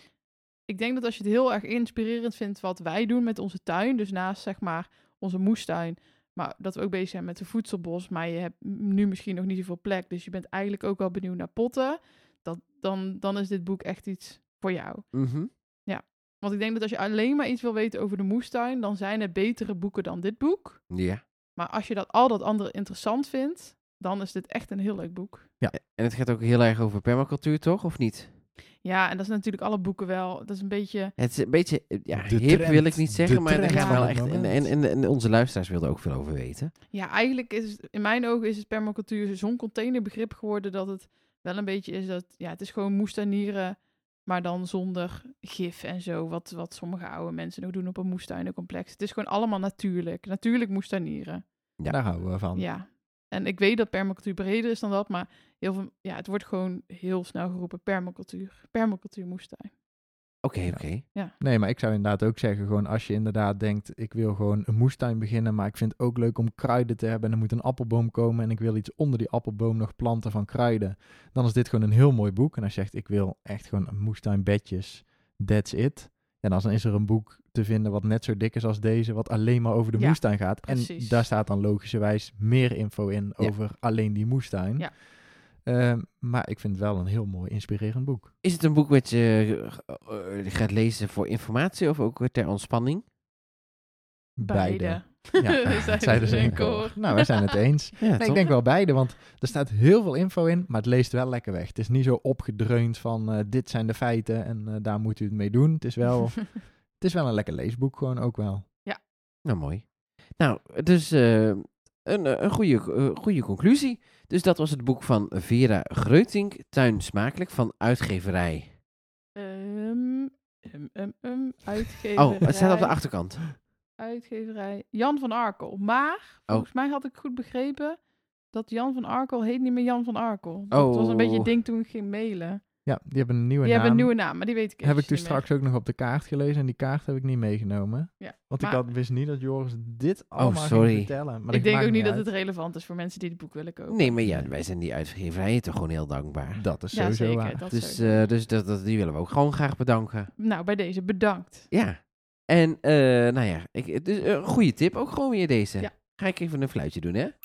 Ik denk dat als je het heel erg inspirerend vindt wat wij doen met onze tuin, dus naast zeg maar onze moestuin, maar dat we ook bezig zijn met de voedselbos, maar je hebt nu misschien nog niet zoveel plek, dus je bent eigenlijk ook wel benieuwd naar potten, dat, dan, dan is dit boek echt iets voor jou. Mhm. Want ik denk dat als je alleen maar iets wil weten over de moestuin, dan zijn er betere boeken dan dit boek. Ja. Maar als je dat al dat andere interessant vindt, dan is dit echt een heel leuk boek. En het gaat ook heel erg over permacultuur, toch? Of niet? Ja, en dat is natuurlijk alle boeken wel. Dat is een beetje... Het is een beetje, eh, ja, De hip trend, wil ik niet zeggen, de maar er trend gaat van wel het echt... En, moment. en, en, en onze luisteraars wilden ook veel over weten. Ja, eigenlijk is het, in mijn ogen is het permacultuur zo'n containerbegrip geworden dat het wel een beetje is dat, ja, het is gewoon moestuinieren, maar dan zonder gif en zo, wat, wat sommige oude mensen nog doen op een moestuinencomplex. Het is gewoon allemaal natuurlijk. Natuurlijk moestuinieren. Ja. Daar houden we van. Ja. En ik weet dat permacultuur breder is dan dat, maar heel veel, ja, het wordt gewoon heel snel geroepen permacultuur. Permacultuur moestuin. Oké, Ja. oké. Nee, maar ik zou inderdaad ook zeggen, gewoon als je inderdaad denkt, ik wil gewoon een moestuin beginnen, maar ik vind het ook leuk om kruiden te hebben en er moet een appelboom komen en ik wil iets onder die appelboom nog planten van kruiden, dan is dit gewoon een heel mooi boek. En als je zegt, ik wil echt gewoon een moestuinbedjes, that's it. En dan is er een boek te vinden wat net zo dik is als deze, wat alleen maar over de Ja, moestuin gaat. precies. En daar staat dan logischerwijs meer info in Ja. over alleen die moestuin. Ja. Ehm, maar ik vind het wel een heel mooi, inspirerend boek. Is het een boek wat je eh, eh, gaat lezen voor informatie of ook ter ontspanning? Beide. Ja, Zeiden dat zeiden ze ze in in koor. koor. Nou, wij zijn het eens. Ja, Nee, ik denk wel beide, want er staat heel veel info in, maar het leest wel lekker weg. Het is niet zo opgedreund van uh, dit zijn de feiten en uh, daar moet u het mee doen. Het is wel, het is wel een lekker leesboek gewoon ook wel. Nou, mooi. Nou, dus uh, een, een goede, uh, goede conclusie. Dus dat was het boek van Vera Greutink, Tuin Smakelijk, van uitgeverij. Um, um, um, um, uitgeverij. Oh, het staat op de achterkant. uitgeverij Jan van Arkel. Maar, volgens mij had ik goed begrepen dat Jan van Arkel heet niet meer Jan van Arkel. Dat Oh. was een beetje het ding toen ik ging mailen. Ja, die hebben een nieuwe Die naam. hebben een nieuwe naam, maar die weet ik Heb ik eventjes dus niet meer. straks ook nog op de kaart gelezen en die kaart heb ik niet meegenomen. Ja, Want maar ik had, wist niet dat Joris dit allemaal sorry. ging vertellen. Maar dat ik denk maakt ook niet dat uit. het relevant is voor mensen die het boek willen kopen. Nee, maar ja, wij zijn die uitgeverijen toch gewoon heel dankbaar. Dat is Ja, sowieso zeker. waar. Dat Dus, sowieso. eh, dus dat, dat, die willen we ook gewoon graag bedanken. Nou, bij deze bedankt. Ja. En, eh, nou ja, ik, dus, eh, een goede tip ook gewoon weer deze. Ja. Ga ik even een fluitje doen, hè?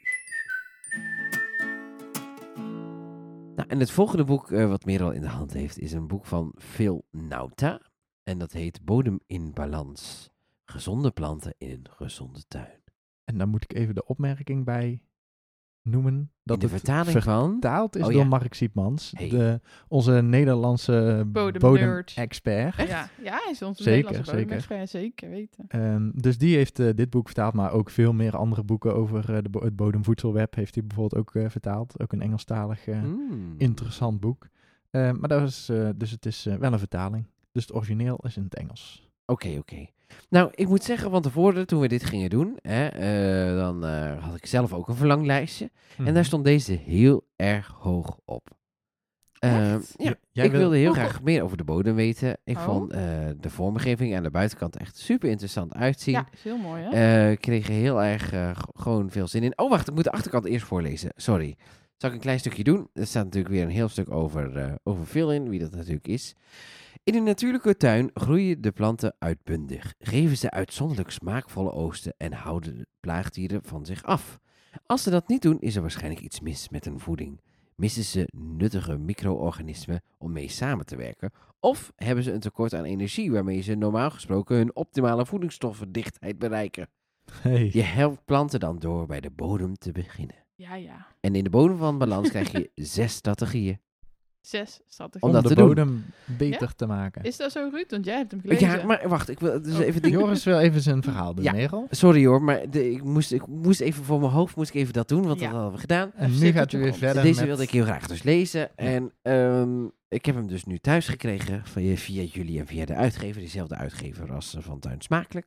Nou, en het volgende boek eh, wat Merel in de hand heeft is een boek van Phil Nauta. En dat heet Bodem in Balans. Gezonde planten in een gezonde tuin. En dan moet ik even de opmerking bij noemen. Dat in de het vertaling van... vertaald is Oh, door ja. Mark Siepmans. Hey. De, onze Nederlandse Bodemnerd. bodem-expert. Ja, ja, hij is onze Zeker, Nederlandse zeker. bodemexpert. Zeker weten. Ehm, dus die heeft eh, dit boek vertaald, maar ook veel meer andere boeken over eh, de bo- het bodemvoedselweb heeft hij bijvoorbeeld ook eh, vertaald. Ook een Engelstalig eh, Hmm. interessant boek. Eh, maar dat is, eh, dus het is eh, wel een vertaling. Dus het origineel is in het Engels. Oké, oké. Nou, ik moet zeggen, van tevoren, toen we dit gingen doen, hè, eh, dan eh, had ik zelf ook een verlanglijstje. En daar stond deze heel erg hoog op. Ehm, Echt? ja, J- jij ik wil- wilde heel Oh. graag meer over de bodem weten. Ik Oh. vond eh, de vormgeving aan de buitenkant echt super interessant uitzien. Ja, is heel mooi, hè? Eh, ik kreeg er heel erg eh, g- gewoon veel zin in. Oh, wacht, ik moet de achterkant eerst voorlezen. Sorry. Zal ik een klein stukje doen? Er staat natuurlijk weer een heel stuk over, eh over Phil in, wie dat natuurlijk is. In een natuurlijke tuin groeien de planten uitbundig, geven ze uitzonderlijk smaakvolle oogsten en houden de plaagdieren van zich af. Als ze dat niet doen, is er waarschijnlijk iets mis met hun voeding. Missen ze nuttige micro-organismen om mee samen te werken? Of hebben ze een tekort aan energie waarmee ze normaal gesproken hun optimale voedingsstoffendichtheid bereiken? Hey. Je helpt planten dan door bij de bodem te beginnen. Ja, ja. En in de bodem van balans krijg je zes strategieën. Zes strategieën. Om Om dat de te doen. bodem beter te maken. Is dat zo, Ruud? Want jij hebt hem gelezen. Ja, maar wacht, ik wil dus Oh. even dingen. Joris wil even zijn verhaal doen, Ja. Merel. Sorry hoor, maar de, ik, moest, ik moest even voor mijn hoofd moest ik even dat doen, want Ja. dat hadden we gedaan. En nu zit gaat op u de weer grond. verder Deze met... wilde ik heel graag dus lezen. En ehm, ik heb hem dus nu thuis gekregen via, via jullie en via de uitgever. Diezelfde uitgever als eh, van Tuin Smakelijk.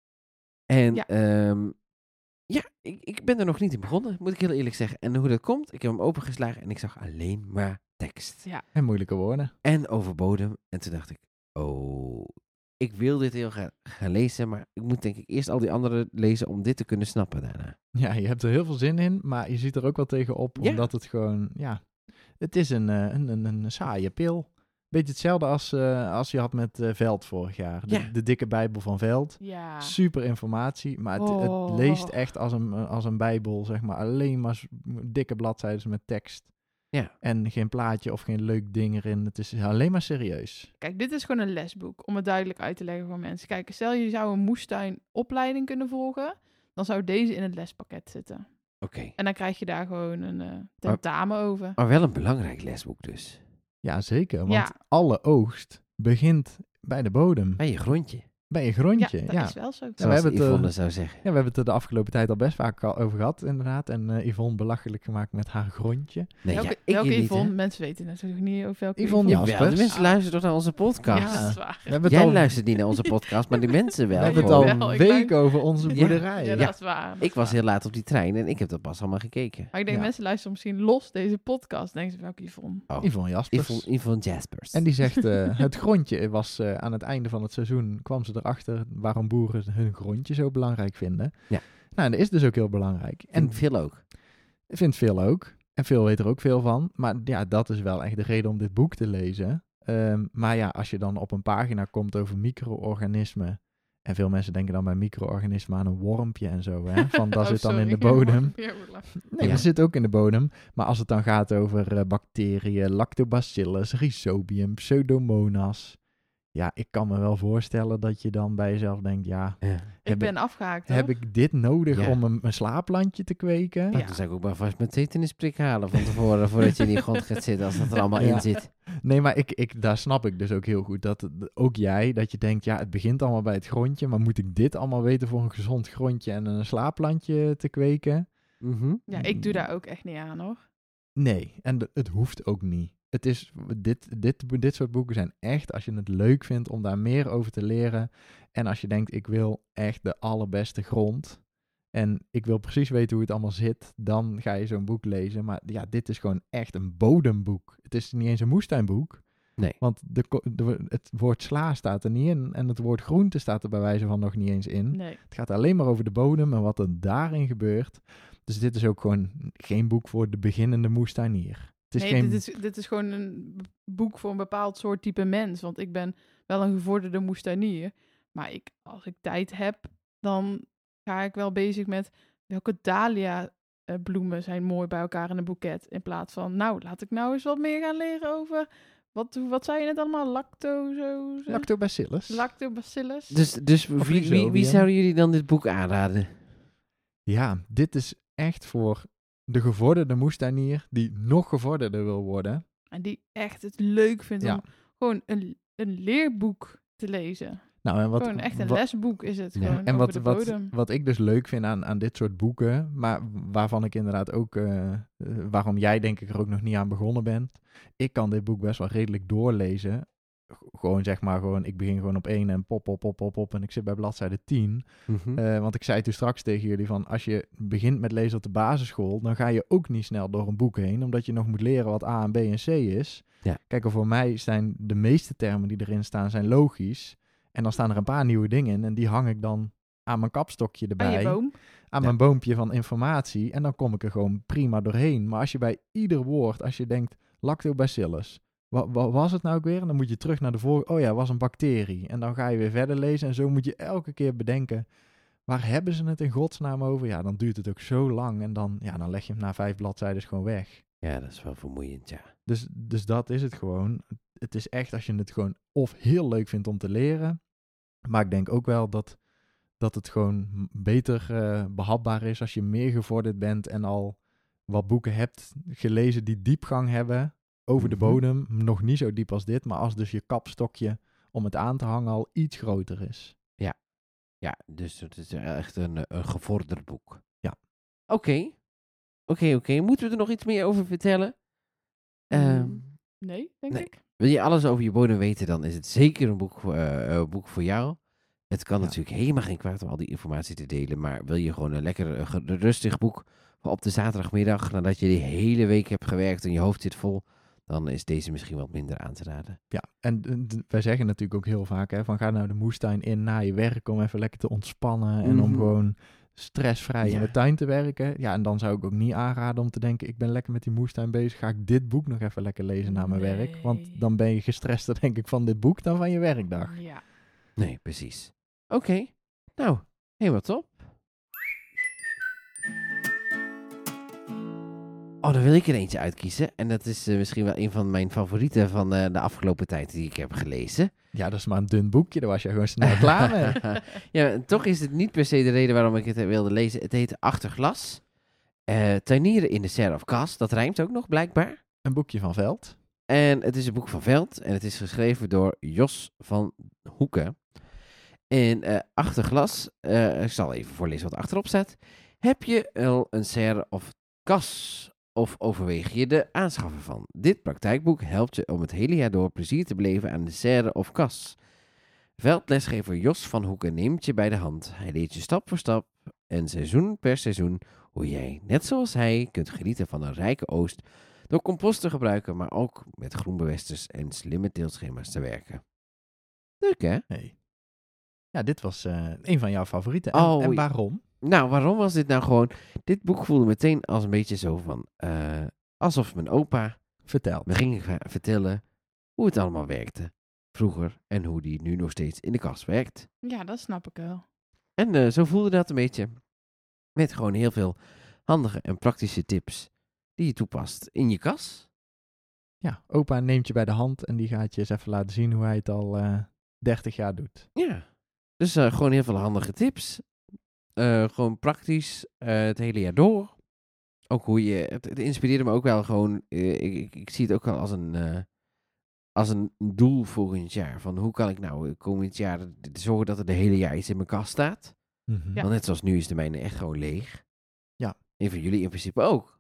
En Ja. ja, ja ik, ik ben er nog niet in begonnen, moet ik heel eerlijk zeggen. En hoe dat komt, ik heb hem opengeslagen en ik zag alleen maar tekst. Ja. En moeilijke woorden. En over bodem. En toen dacht ik, oh, ik wil dit heel graag gaan lezen, maar ik moet denk ik eerst al die andere lezen om dit te kunnen snappen daarna. Ja, je hebt er heel veel zin in, maar je ziet er ook wel tegen op, Ja. omdat het gewoon, ja, het is een, eh, een, een, een saaie pil. Beetje hetzelfde als, eh, als je had met eh, Veld vorig jaar. De, Ja. de dikke bijbel van Veld. Ja. Super informatie, maar het, Oh. het leest echt als een, als een bijbel, zeg maar. Alleen maar s- dikke bladzijden met tekst. Ja. En geen plaatje of geen leuk ding erin. Het is alleen maar serieus. Kijk, dit is gewoon een lesboek, om het duidelijk uit te leggen voor mensen. Kijk, stel je zou een moestuinopleiding kunnen volgen, dan zou deze in het lespakket zitten. Oké, En dan krijg je daar gewoon een eh, tentamen over. maar wel een belangrijk lesboek dus. Ja, zeker. Want Ja. alle oogst begint bij de bodem. Bij je grondje, Bij je Ja, grondje. dat Ja, is wel zo. we zoals hebben het, Yvonne eh, zou zeggen. Ja, we hebben het er de afgelopen tijd al best vaak al over gehad, inderdaad. En eh, Yvonne belachelijk gemaakt met haar grondje. Nee, welke ja, ik welke niet, hè. Yvonne? Mensen weten natuurlijk niet over welke Yvonne Jawel, Jaspers. de mensen luisteren toch naar onze podcast. Ja, dat is waar. We hebben het Jij al, luistert niet naar onze podcast, maar die mensen we wel. hebben het gewoon. al Wel, ik weken luister- over onze Ja. boerderij. Ja, Ja, dat is waar. dat Ik is was waar. heel laat op die trein en ik heb dat pas allemaal gekeken. Maar ik denk, Ja. mensen luisteren misschien los deze podcast. Denken ze, welke Yvonne? Oh, Yvonne Jaspers. Yvonne, Yvonne Jaspers. En die zegt, eh, het grondje was eh, aan het einde van het seizoen, kwam ze erachter waarom boeren hun grondje zo belangrijk vinden. Ja. Nou, en dat is dus ook heel belangrijk. En En veel ook. vindt veel ook. En veel weet er ook veel van. Maar ja, dat is wel echt de reden om dit boek te lezen. Ehm, maar ja, als je dan op een pagina komt over micro-organismen. En veel mensen denken dan bij micro-organismen aan een wormpje en zo. Hè? Van dat Oh, zit dan in sorry. de bodem. Ja, moet lachen. Nee, Ja. dat zit ook in de bodem. Maar als het dan gaat over eh, bacteriën, lactobacillus, rhizobium, pseudomonas. Ja, ik kan me wel voorstellen dat je dan bij jezelf denkt, ja, Ja. Ik Heb ben afgehaakt, hoor. heb ik dit nodig Ja. om een, een slaapplantje te kweken? Nou, Ja. dan zou ik ook maar vast mijn tetanusprik halen van tevoren, voordat je in die grond gaat zitten, als dat er allemaal Ja. in zit. Nee, maar ik, ik, daar snap ik dus ook heel goed. Dat het- ook jij, dat je denkt, ja, het begint allemaal bij het grondje. Maar moet ik dit allemaal weten voor een gezond grondje en een slaapplantje te kweken? Mhm. Ja, ik doe daar ook echt niet aan, hoor. Nee, en de- het hoeft ook niet. het is, dit, dit, dit soort boeken zijn echt, als je het leuk vindt om daar meer over te leren. En als je denkt, ik wil echt de allerbeste grond. En ik wil precies weten hoe het allemaal zit. Dan ga je zo'n boek lezen. Maar ja, dit is gewoon echt een bodemboek. Het is niet eens een moestuinboek. Nee. Want de, de, het woord sla staat er niet in. En het woord groente staat er bij wijze van nog niet eens in. Nee. Het gaat alleen maar over de bodem en wat er daarin gebeurt. Dus dit is ook gewoon geen boek voor de beginnende moestuinier. Het is nee, geen... dit, is, dit is gewoon een b- boek voor een bepaald soort type mens. Want ik ben wel een gevorderde moestuinier. Maar ik, als ik tijd heb, dan ga ik wel bezig met welke dahlia uh, bloemen zijn mooi bij elkaar in een boeket. In plaats van, nou, laat ik nou eens wat meer gaan leren over... Wat, wat zei je net allemaal? Lactose? Lactobacillus. Lactobacillus? Dus, dus wie, wie, wie rhizobium. zouden jullie dan dit boek aanraden? Ja, dit is echt voor de gevorderde moestuinier die nog gevorderder wil worden. En die echt het leuk vindt Ja. om gewoon een, een leerboek te lezen. Nou, en wat, gewoon echt een wat, lesboek is het. Ja. Gewoon En over wat, de wat, bodem. wat ik dus leuk vind aan, aan dit soort boeken, maar waarvan ik inderdaad ook, uh, uh, waarom jij denk ik er ook nog niet aan begonnen bent. Ik kan dit boek best wel redelijk doorlezen. G- gewoon zeg maar, gewoon, ik begin gewoon op één en pop, pop, pop, pop, pop en ik zit bij bladzijde tien. Mhm. Uh, want ik zei toen straks tegen jullie van, als je begint met lezen op de basisschool, dan ga je ook niet snel door een boek heen, omdat je nog moet leren wat A en B en C is. Ja. Kijk, voor mij zijn de meeste termen die erin staan, zijn logisch. En dan staan er een paar nieuwe dingen in en die hang ik dan aan mijn kapstokje Aan erbij. je boom. Aan Ja. mijn boompje van informatie. En dan kom ik er gewoon prima doorheen. Maar als je bij ieder woord, als je denkt lactobacillus, wat, wat was het nou ook weer? En dan moet je terug naar de vorige, oh ja, was een bacterie. En dan ga je weer verder lezen en zo moet je elke keer bedenken, waar hebben ze het in godsnaam over? Ja, dan duurt het ook zo lang en dan, ja, dan leg je hem na vijf bladzijden gewoon weg. Ja, dat is wel vermoeiend, ja. Dus, dus dat is het gewoon. Het is echt als je het gewoon of heel leuk vindt om te leren. Maar ik denk ook wel dat, dat het gewoon beter uh, behapbaar is als je meer gevorderd bent en al wat boeken hebt gelezen die diepgang hebben over de Mhm. bodem. Nog niet zo diep als dit, maar als dus je kapstokje om het aan te hangen al iets groter is. Ja, dus het is echt een, een gevorderd boek. Ja. Oké. Oké, oké. Moeten we er nog iets meer over vertellen? Ehm, Mm, nee, denk nee. ik. Wil je alles over je bodem weten, dan is het zeker een boek, voor- eh, een boek voor jou. Het kan Ja. natuurlijk helemaal geen kwaad om al die informatie te delen, maar wil je gewoon een lekker eh, ge- rustig boek voor op de zaterdagmiddag, nadat je de hele week hebt gewerkt en je hoofd zit vol, dan is deze misschien wat minder aan te raden. Ja, en uh, d- wij zeggen natuurlijk ook heel vaak, hè, van ga nou de moestuin in na je werk om even lekker te ontspannen en om Mhm. gewoon stressvrij in Ja. de tuin te werken. Ja, en dan zou ik ook niet aanraden om te denken, ik ben lekker met die moestuin bezig, ga ik dit boek nog even lekker lezen na mijn Nee. werk. Want dan ben je gestrester, denk ik, van dit boek dan van je werkdag. Ja. Nee, precies. Oké. Nou, helemaal top. Oh, dan wil ik er eentje uitkiezen. En dat is eh, misschien wel een van mijn favorieten van eh, de afgelopen tijd die ik heb gelezen. Ja, dat is maar een dun boekje, daar was je gewoon snel klaar mee. Ja, en toch is het niet per se de reden waarom ik het eh, wilde lezen. Het heet Achterglas. Eh tuinieren in de Serre of Cas. Dat rijmt ook nog, blijkbaar. Een boekje van Veld. En het is een boek van Veld. En het is geschreven door Jos van Hoeken. En eh Achterglas, eh, ik zal even voorlezen wat achterop staat. Heb je al een serre of kas? Of overweeg je de aanschaffen van? Dit praktijkboek helpt je om het hele jaar door plezier te beleven aan de serre of kas. Veldlesgever Jos van Hoeken neemt je bij de hand. Hij leert je stap voor stap en seizoen per seizoen hoe jij, net zoals hij, kunt genieten van een rijke oogst door compost te gebruiken, maar ook met groenbewesters en slimme teeltschema's te werken. Leuk, hè? Nee. Ja, dit was uh, een van jouw favorieten. En, Oh, en waarom? Nou, waarom was dit nou gewoon... Dit boek voelde meteen als een beetje zo van... Uh, alsof mijn opa Vertel. me ging v- vertellen hoe het allemaal werkte vroeger en hoe die nu nog steeds in de kast werkt. Ja, dat snap ik wel. En uh, zo voelde dat een beetje met gewoon heel veel handige en praktische tips die je toepast in je kas. Ja, opa neemt je bij de hand en die gaat je eens even laten zien hoe hij het al uh, dertig jaar doet. Ja, dus uh, gewoon heel veel handige tips. Uh, gewoon praktisch uh, het hele jaar door. Ook hoe je... Het, het inspireerde me ook wel gewoon... Uh, ik, ik, ik zie het ook wel als een... Uh, als een doel volgend jaar. Van hoe kan ik nou komend jaar zorgen dat er de hele jaar iets in mijn kast staat. Mm-hmm. Ja. Want net zoals nu is de mijne echt gewoon leeg. Ja. En voor jullie in principe ook.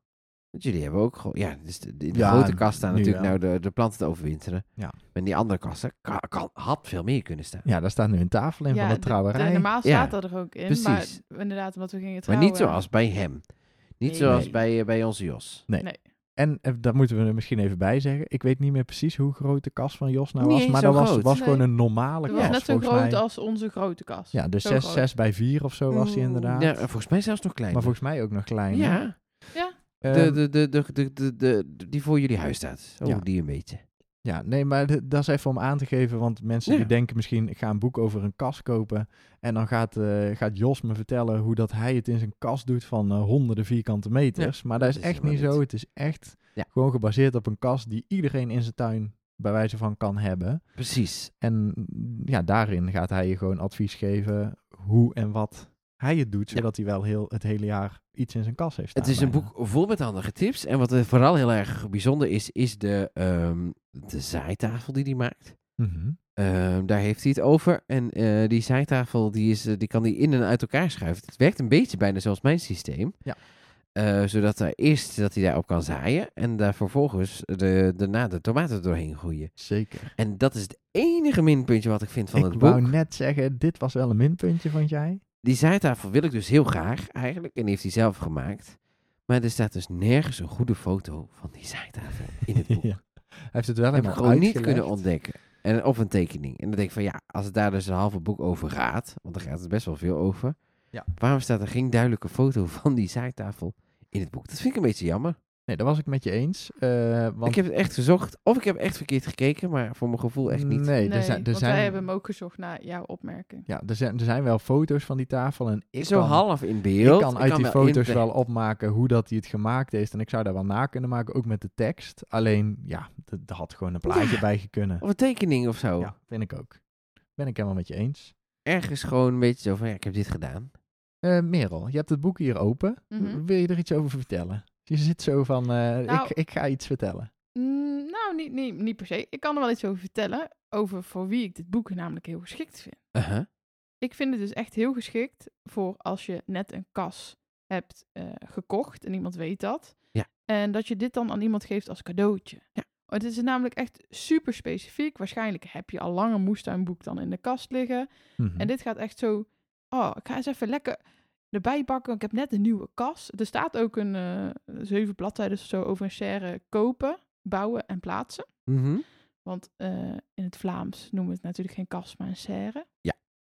Want jullie hebben ook gewoon... Ja, dus de, de- in de Ja, grote kast staan nu natuurlijk wel. nou de, de planten te overwinteren. Ja. En die andere kasten kan, kan, had veel meer kunnen staan. Ja, daar staat nu een tafel in Ja, van de de- trouwerij. de- normaal Ja, staat dat er ook in. precies. Maar inderdaad, omdat we gingen Maar trouwen. niet zoals bij hem. Niet Nee. zoals Nee. bij, eh, bij onze Jos. Nee. Nee. En eh, daar moeten we er misschien even bij zeggen. Ik weet niet meer precies hoe groot de kast van Jos nou Niet was. eens Maar zo dat was, groot. was Nee. gewoon een normale Het kast. was net zo volgens groot mij. als onze grote kast. Ja, dus Zo zes, groot. zes bij vier of zo was die Oeh. inderdaad. Ja, en volgens mij zelfs nog kleiner. Maar volgens mij ook nog kleiner. Ja, Ja, Ehm, de, de, de, de, de, de, de- die voor jullie huis staat. Oh, Ja. die een beetje. Ja, nee, maar de- dat is even om aan te geven, want mensen Ja. die denken misschien, ik ga een boek over een kast kopen en dan gaat, eh, gaat Jos me vertellen hoe dat hij het in zijn kast doet van eh, honderden vierkante meters. maar dat is is echt helemaal niet niet. zo. Het is echt Ja. gewoon gebaseerd op een kast die iedereen in zijn tuin bij wijze van kan hebben. Precies. En mm, ja, daarin gaat hij je gewoon advies geven hoe en wat hij het doet, Ja. zodat hij wel heel, het hele jaar iets in zijn kast heeft staan. Het is een bijna. boek vol met handige tips. En wat er vooral heel erg bijzonder is, is de, ehm, de zaaitafel die hij maakt. Mhm. Ehm, daar heeft hij het over. En eh, die zaaitafel, die, is, eh, die kan hij in en uit elkaar schuiven. Het werkt een beetje bijna zoals mijn systeem. Ja. Eh, zodat hij eerst dat hij daarop kan zaaien. En daar vervolgens de, daarna de tomaten doorheen groeien. Zeker. En dat is het enige minpuntje wat ik vind van Ik het wou boek. net zeggen, dit was wel een minpuntje, vond jij? Die zaaitafel wil ik dus heel graag eigenlijk. En die heeft hij zelf gemaakt. Maar er staat dus nergens een goede foto van die zaaitafel in het boek. Ja. Hij heeft het wel Dat heb ik helemaal gewoon niet uitgelegd. kunnen ontdekken. En, of een tekening. En dan denk ik van ja, als het daar dus een halve boek over gaat, want daar gaat het best wel veel over. Ja. Waarom staat er geen duidelijke foto van die zaaitafel in het boek? Dat vind ik een beetje jammer. Nee, dat was ik met je eens. eh, want Ik heb het echt gezocht, of ik heb echt verkeerd gekeken, maar voor mijn gevoel echt niet. Nee, nee, er zijn, er want zijn, wij hebben hem ook gezocht naar jouw opmerking. ja, er zijn, er zijn wel foto's van die tafel en ik Zo kan, half in ik beeld. kan uit die wel foto's in- wel opmaken hoe dat hij het gemaakt heeft. En ik zou daar wel na kunnen maken, ook met de tekst. Alleen, ja, er er had gewoon een plaatje Ja. bij kunnen. Of een tekening of zo. Ja, vind ik ook. Ben ik helemaal met je eens. Ergens gewoon een beetje zo van ja, ik heb dit gedaan. Eh Merel, je hebt het boek hier open. Mhm. Wil je er iets over vertellen? Je zit zo van, eh, Nou- ik, ik ga iets vertellen. Mm, nou, niet, niet, niet per se. Ik kan er wel iets over vertellen. Over voor wie ik dit boek namelijk heel geschikt vind. Uh-huh. Ik vind het dus echt heel geschikt voor als je net een kas hebt eh, gekocht en iemand weet dat. Ja. En dat je dit dan aan iemand geeft als cadeautje. Ja. Het is namelijk echt super specifiek. Waarschijnlijk heb je al lang een moestuinboek dan in de kast liggen. Mhm. En dit gaat echt zo... Oh, ik ga eens even lekker erbij pakken. Ik heb net een nieuwe kas. Er staat ook een eh, zeven bladzijden of zo over een serre kopen, bouwen en plaatsen. Mhm. Want eh, in het Vlaams noemen we het natuurlijk geen kas, maar een serre. Ja.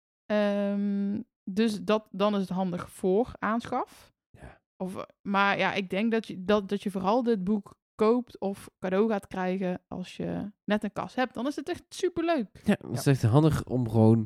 Ehm, dus dat, dan is het handig voor aanschaf. Ja. Of, eh, maar ja, ik denk dat je, dat, dat je vooral dit boek koopt of cadeau gaat krijgen als je net een kas hebt. Dan is het echt superleuk. Ja, dat is echt handig om gewoon...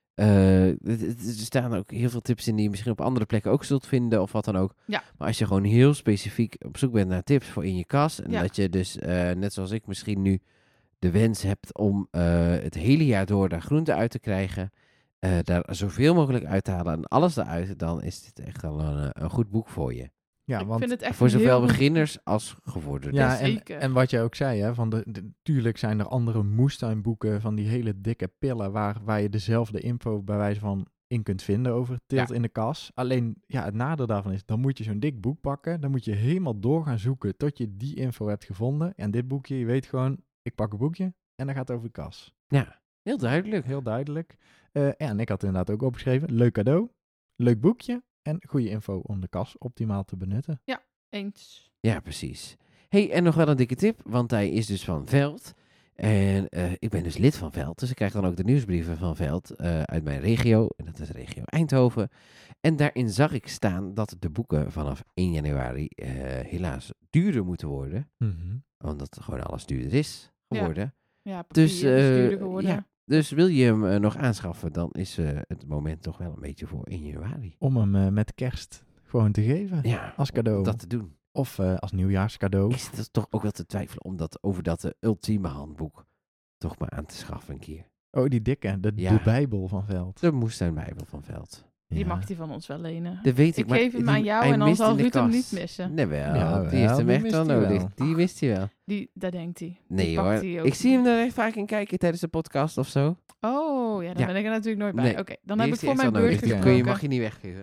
eh, er er staan ook heel veel tips in die je misschien op andere plekken ook zult vinden of wat dan ook. Ja. Maar als je gewoon heel specifiek op zoek bent naar tips voor in je kast. En Ja. dat je dus, eh, net zoals ik misschien nu, de wens hebt om eh, het hele jaar door daar groente uit te krijgen. eh, daar zoveel mogelijk uit te halen en alles eruit. Dan is dit echt wel een, een goed boek voor je. ja, ik want vind het echt voor een zowel heel goed- beginners als gevorderden. Ja, Ja, en, zeker. en wat jij ook zei, hè, van de, de- tuurlijk zijn er andere moestuinboeken van die hele dikke pillen waar, waar je dezelfde info bij wijze van in kunt vinden over teelt Ja. in de kas. Alleen, ja, het nadeel daarvan is, dan moet je zo'n dik boek pakken, dan moet je helemaal door gaan zoeken tot je die info hebt gevonden. En dit boekje, je weet gewoon, ik pak een boekje en dan gaat het over de kas. Ja, heel duidelijk. Heel duidelijk. Eh, ja, en ik had inderdaad ook opgeschreven, leuk cadeau, leuk boekje en goede info om de kas optimaal te benutten. Eens. Ja, precies. Hey, en nog wel een dikke tip, want hij is dus van Veld. En eh, ik ben dus lid van Veld, dus ik krijg dan ook de nieuwsbrieven van Veld eh, uit mijn regio. En dat is regio Eindhoven. En daarin zag ik staan dat de boeken vanaf één januari eh, helaas duurder moeten worden. Omdat gewoon alles duurder is Ja. geworden. Ja, papier Dus, is eh, duurder geworden. ja. Dus wil je hem eh, nog aanschaffen, dan is eh, het moment toch wel een beetje voor één januari. Om hem eh, met kerst gewoon te geven. Ja, Als cadeau. om dat te doen. Of eh, als nieuwjaarscadeau. Ik zit er toch ook wel te twijfelen om dat over dat eh, ultieme handboek toch maar aan te schaffen een keer. Oh, die dikke, de, Ja. de Bijbel van Veld. De moestuinbijbel van Veld. Die Ja. mag die van ons wel lenen. Dat weet ik, Ik maar geef hem die- aan jou hij en dan mist zal in de Ruud hem kast. niet missen. Nee, wel. Ja, die heeft wel, hem die echt mist wel hij nodig. wel. Die wist hij wel. Die, daar denkt hij. Nee Die pakt hoor. hij ook Ik zie hem niet. er echt vaak in kijken tijdens de podcast of zo. Oh, ja, dan Ja. ben ik er natuurlijk nooit bij. Nee, Oké, dan Die heb ik heeft voor hij mijn echt wel beurt nodig. Die gesproken. kun je, mag je niet weggeven.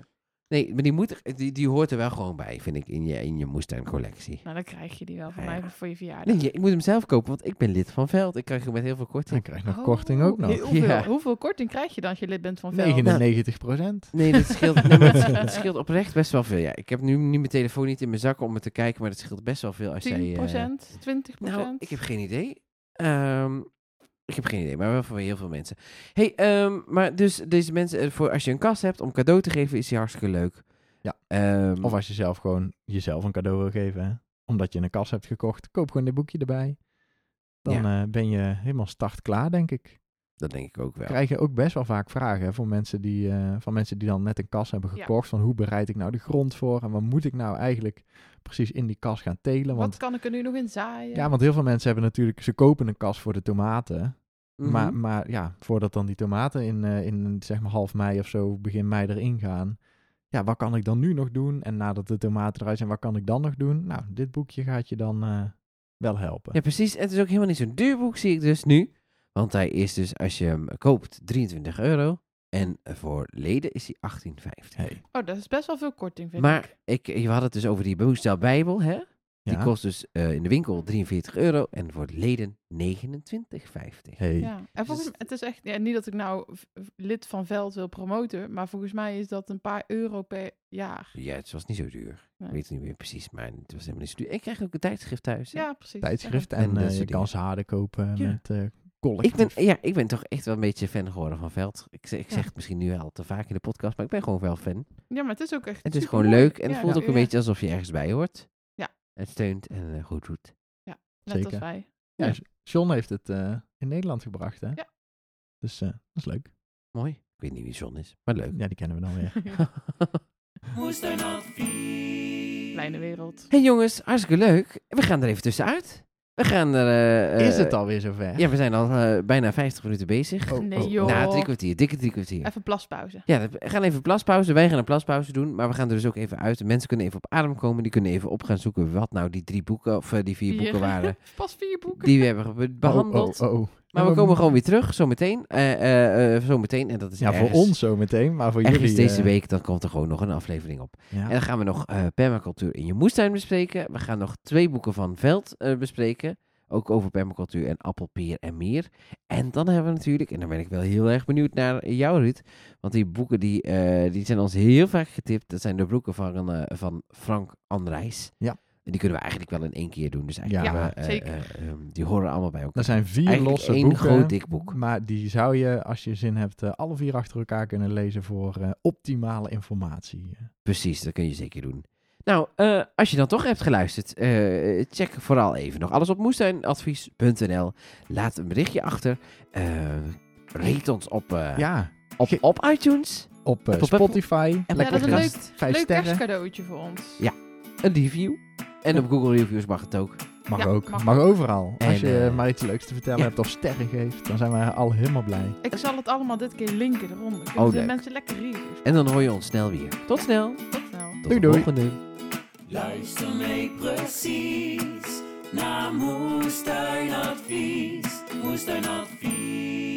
Nee, maar die, moet er, die, die hoort er wel gewoon bij, vind ik, in je, in je moestuincollectie. Nou, dan krijg je die wel van Ja, mij ja. voor je verjaardag. Nee, je- ik moet hem zelf kopen, want ik ben lid van Veld. Ik krijg hem met heel veel Dan korting. krijg je nog Oh, korting ook nog. Heel veel. Ja. Hoeveel korting krijg je dan als je lid bent van Veld? negenennegentig procent. Nee, dat scheelt, nee, maar het, scheelt, het scheelt oprecht best wel veel. Ja, ik heb nu niet mijn telefoon niet in mijn zak om het te kijken, maar het scheelt best wel veel als jij... tien eh, procent, twintig procent? Nou, ik heb geen idee. Ehm, ik heb geen idee, maar wel voor heel veel mensen. Hey, ehm, maar dus deze mensen, eh, voor als je een kast hebt om cadeau te geven, is die hartstikke leuk. Ja. Ehm, Of als je zelf gewoon jezelf een cadeau wil geven, hè? Omdat je een kas hebt gekocht, koop gewoon dit boekje erbij. Dan Ja. eh, ben je helemaal startklaar, denk ik. Dat denk ik ook wel. Krijg je ook best wel vaak vragen hè, voor mensen die, eh, van mensen die dan net een kas hebben Ja. gekocht. Van hoe bereid ik nou de grond voor? En wat moet ik nou eigenlijk precies in die kas gaan telen? Want, Wat kan ik er nu nog in zaaien? ja, want heel veel mensen hebben natuurlijk... Ze kopen een kas voor de tomaten. Mhm. Maar, maar ja, voordat dan die tomaten in, eh, in zeg maar half mei of zo, begin mei erin gaan. Ja, wat kan ik dan nu nog doen? En nadat de tomaten eruit zijn, wat kan ik dan nog doen? Nou, dit boekje gaat je dan eh, wel helpen. Ja, precies. En het is ook helemaal niet zo'n duur boek, zie ik dus nu. Want hij is dus, als je hem koopt, drieëntwintig euro. En voor leden is hij achttien vijftig. Hey. Oh, dat is best wel veel korting, vind ik. Maar ik, je had het dus over die Boostel Bijbel, hè? Die Ja. kost dus eh, in de winkel drieënveertig euro en voor leden negenentwintig vijftig. Hey. Ja, en volgens mij, het is echt, ja, niet dat ik nou v- v- lid van Veld wil promoten, maar volgens mij is dat een paar euro per jaar. Ja, het was niet zo duur. Nee. Ik weet het niet meer precies, maar het was helemaal niet zo duur. Ik krijg ook een tijdschrift thuis. hè? Ja, precies. Tijdschrift En en dat eh, soort je kan dingen. zaden kopen Ja. met eh Ik collectief. ben, ja, ik ben toch echt wel een beetje fan geworden van Veld. Ik, zeg- ik Ja. zeg het misschien nu al te vaak in de podcast, maar ik ben gewoon wel fan. Ja, maar het is ook echt Het is supermooi. gewoon leuk en het Ja, voelt ja, ook een ja. beetje alsof je ergens bij hoort. Ja. Het steunt en eh, goed doet. Net als Zeker. wij. Ja, Ja. John heeft het eh, in Nederland gebracht, hè? Ja. Dus eh, dat is leuk. Mooi. Ik weet niet wie John is, maar leuk. Ja, die kennen we dan weer. Moestuinadvies. Kleine wereld. Hey jongens, hartstikke leuk. We gaan er even tussenuit. We gaan er... eh, is eh, het alweer zover? Ja, we zijn al eh, bijna vijftig minuten bezig. Oh, Nee, oh, joh. Na drie kwartier, dikke drie kwartier. Even plaspauze. Ja, we gaan even plaspauze. Wij gaan een plaspauze doen, maar we gaan er dus ook even uit. De mensen kunnen even op adem komen. Die kunnen even op gaan zoeken wat nou die drie boeken, of eh, die vier Vier. boeken waren, Pas vier boeken. die we hebben be- behandeld. Oh, oh, oh, oh. Maar we Oh, komen gewoon weer terug, zometeen. Eh eh eh, zometeen. En dat is Ja, voor ergens- ons zo meteen, maar voor Ergens jullie... deze eh, week, dan komt er gewoon nog een aflevering op. Ja. En dan gaan we nog eh permacultuur in je moestuin bespreken. We gaan nog twee boeken van Veld eh, bespreken. Ook over permacultuur en appel, peer en meer. En dan hebben we natuurlijk, en dan ben ik wel heel erg benieuwd naar jou, Ruud. Want die boeken die, eh, die zijn ons heel vaak getipt. Dat zijn de boeken van, eh, van Frank Andrijs. Ja. En die kunnen we eigenlijk wel in één keer doen. Dus eigenlijk Ja, hebben we, eh, zeker. eh, ehm, die horen allemaal bij elkaar. Er zijn vier Eigenlijk losse één boeken. groot dik boek. Maar die zou je, als je zin hebt, eh, alle vier achter elkaar kunnen lezen voor eh, optimale informatie. Precies, dat kun je zeker doen. Nou, eh, als je dan toch hebt geluisterd, eh, check vooral even nog alles op moestuinadvies punt n l. Laat een berichtje achter. Eh rate ons op, eh, Ja, op, ge- op iTunes. op eh, Apple- Spotify. Apple Lekker dat is een Podcast. leuk, vijf leuk sterren. kerstcadeautje voor ons. Een review. En op Google Reviews mag het ook. Mag Ja, ook. mag Mag, overal. En, Als je eh, maar iets leuks te vertellen ja. hebt of sterren geeft, dan zijn we al helemaal blij. Ik zal het allemaal dit keer linken eronder. Kunnen Oh, de leuk. mensen lekker reviews. En dan hoor je ons snel weer. Tot snel. Tot snel. Tot Doei, de doei. volgende. Luister mee precies naar Moestuinadvies. Moestuinadvies.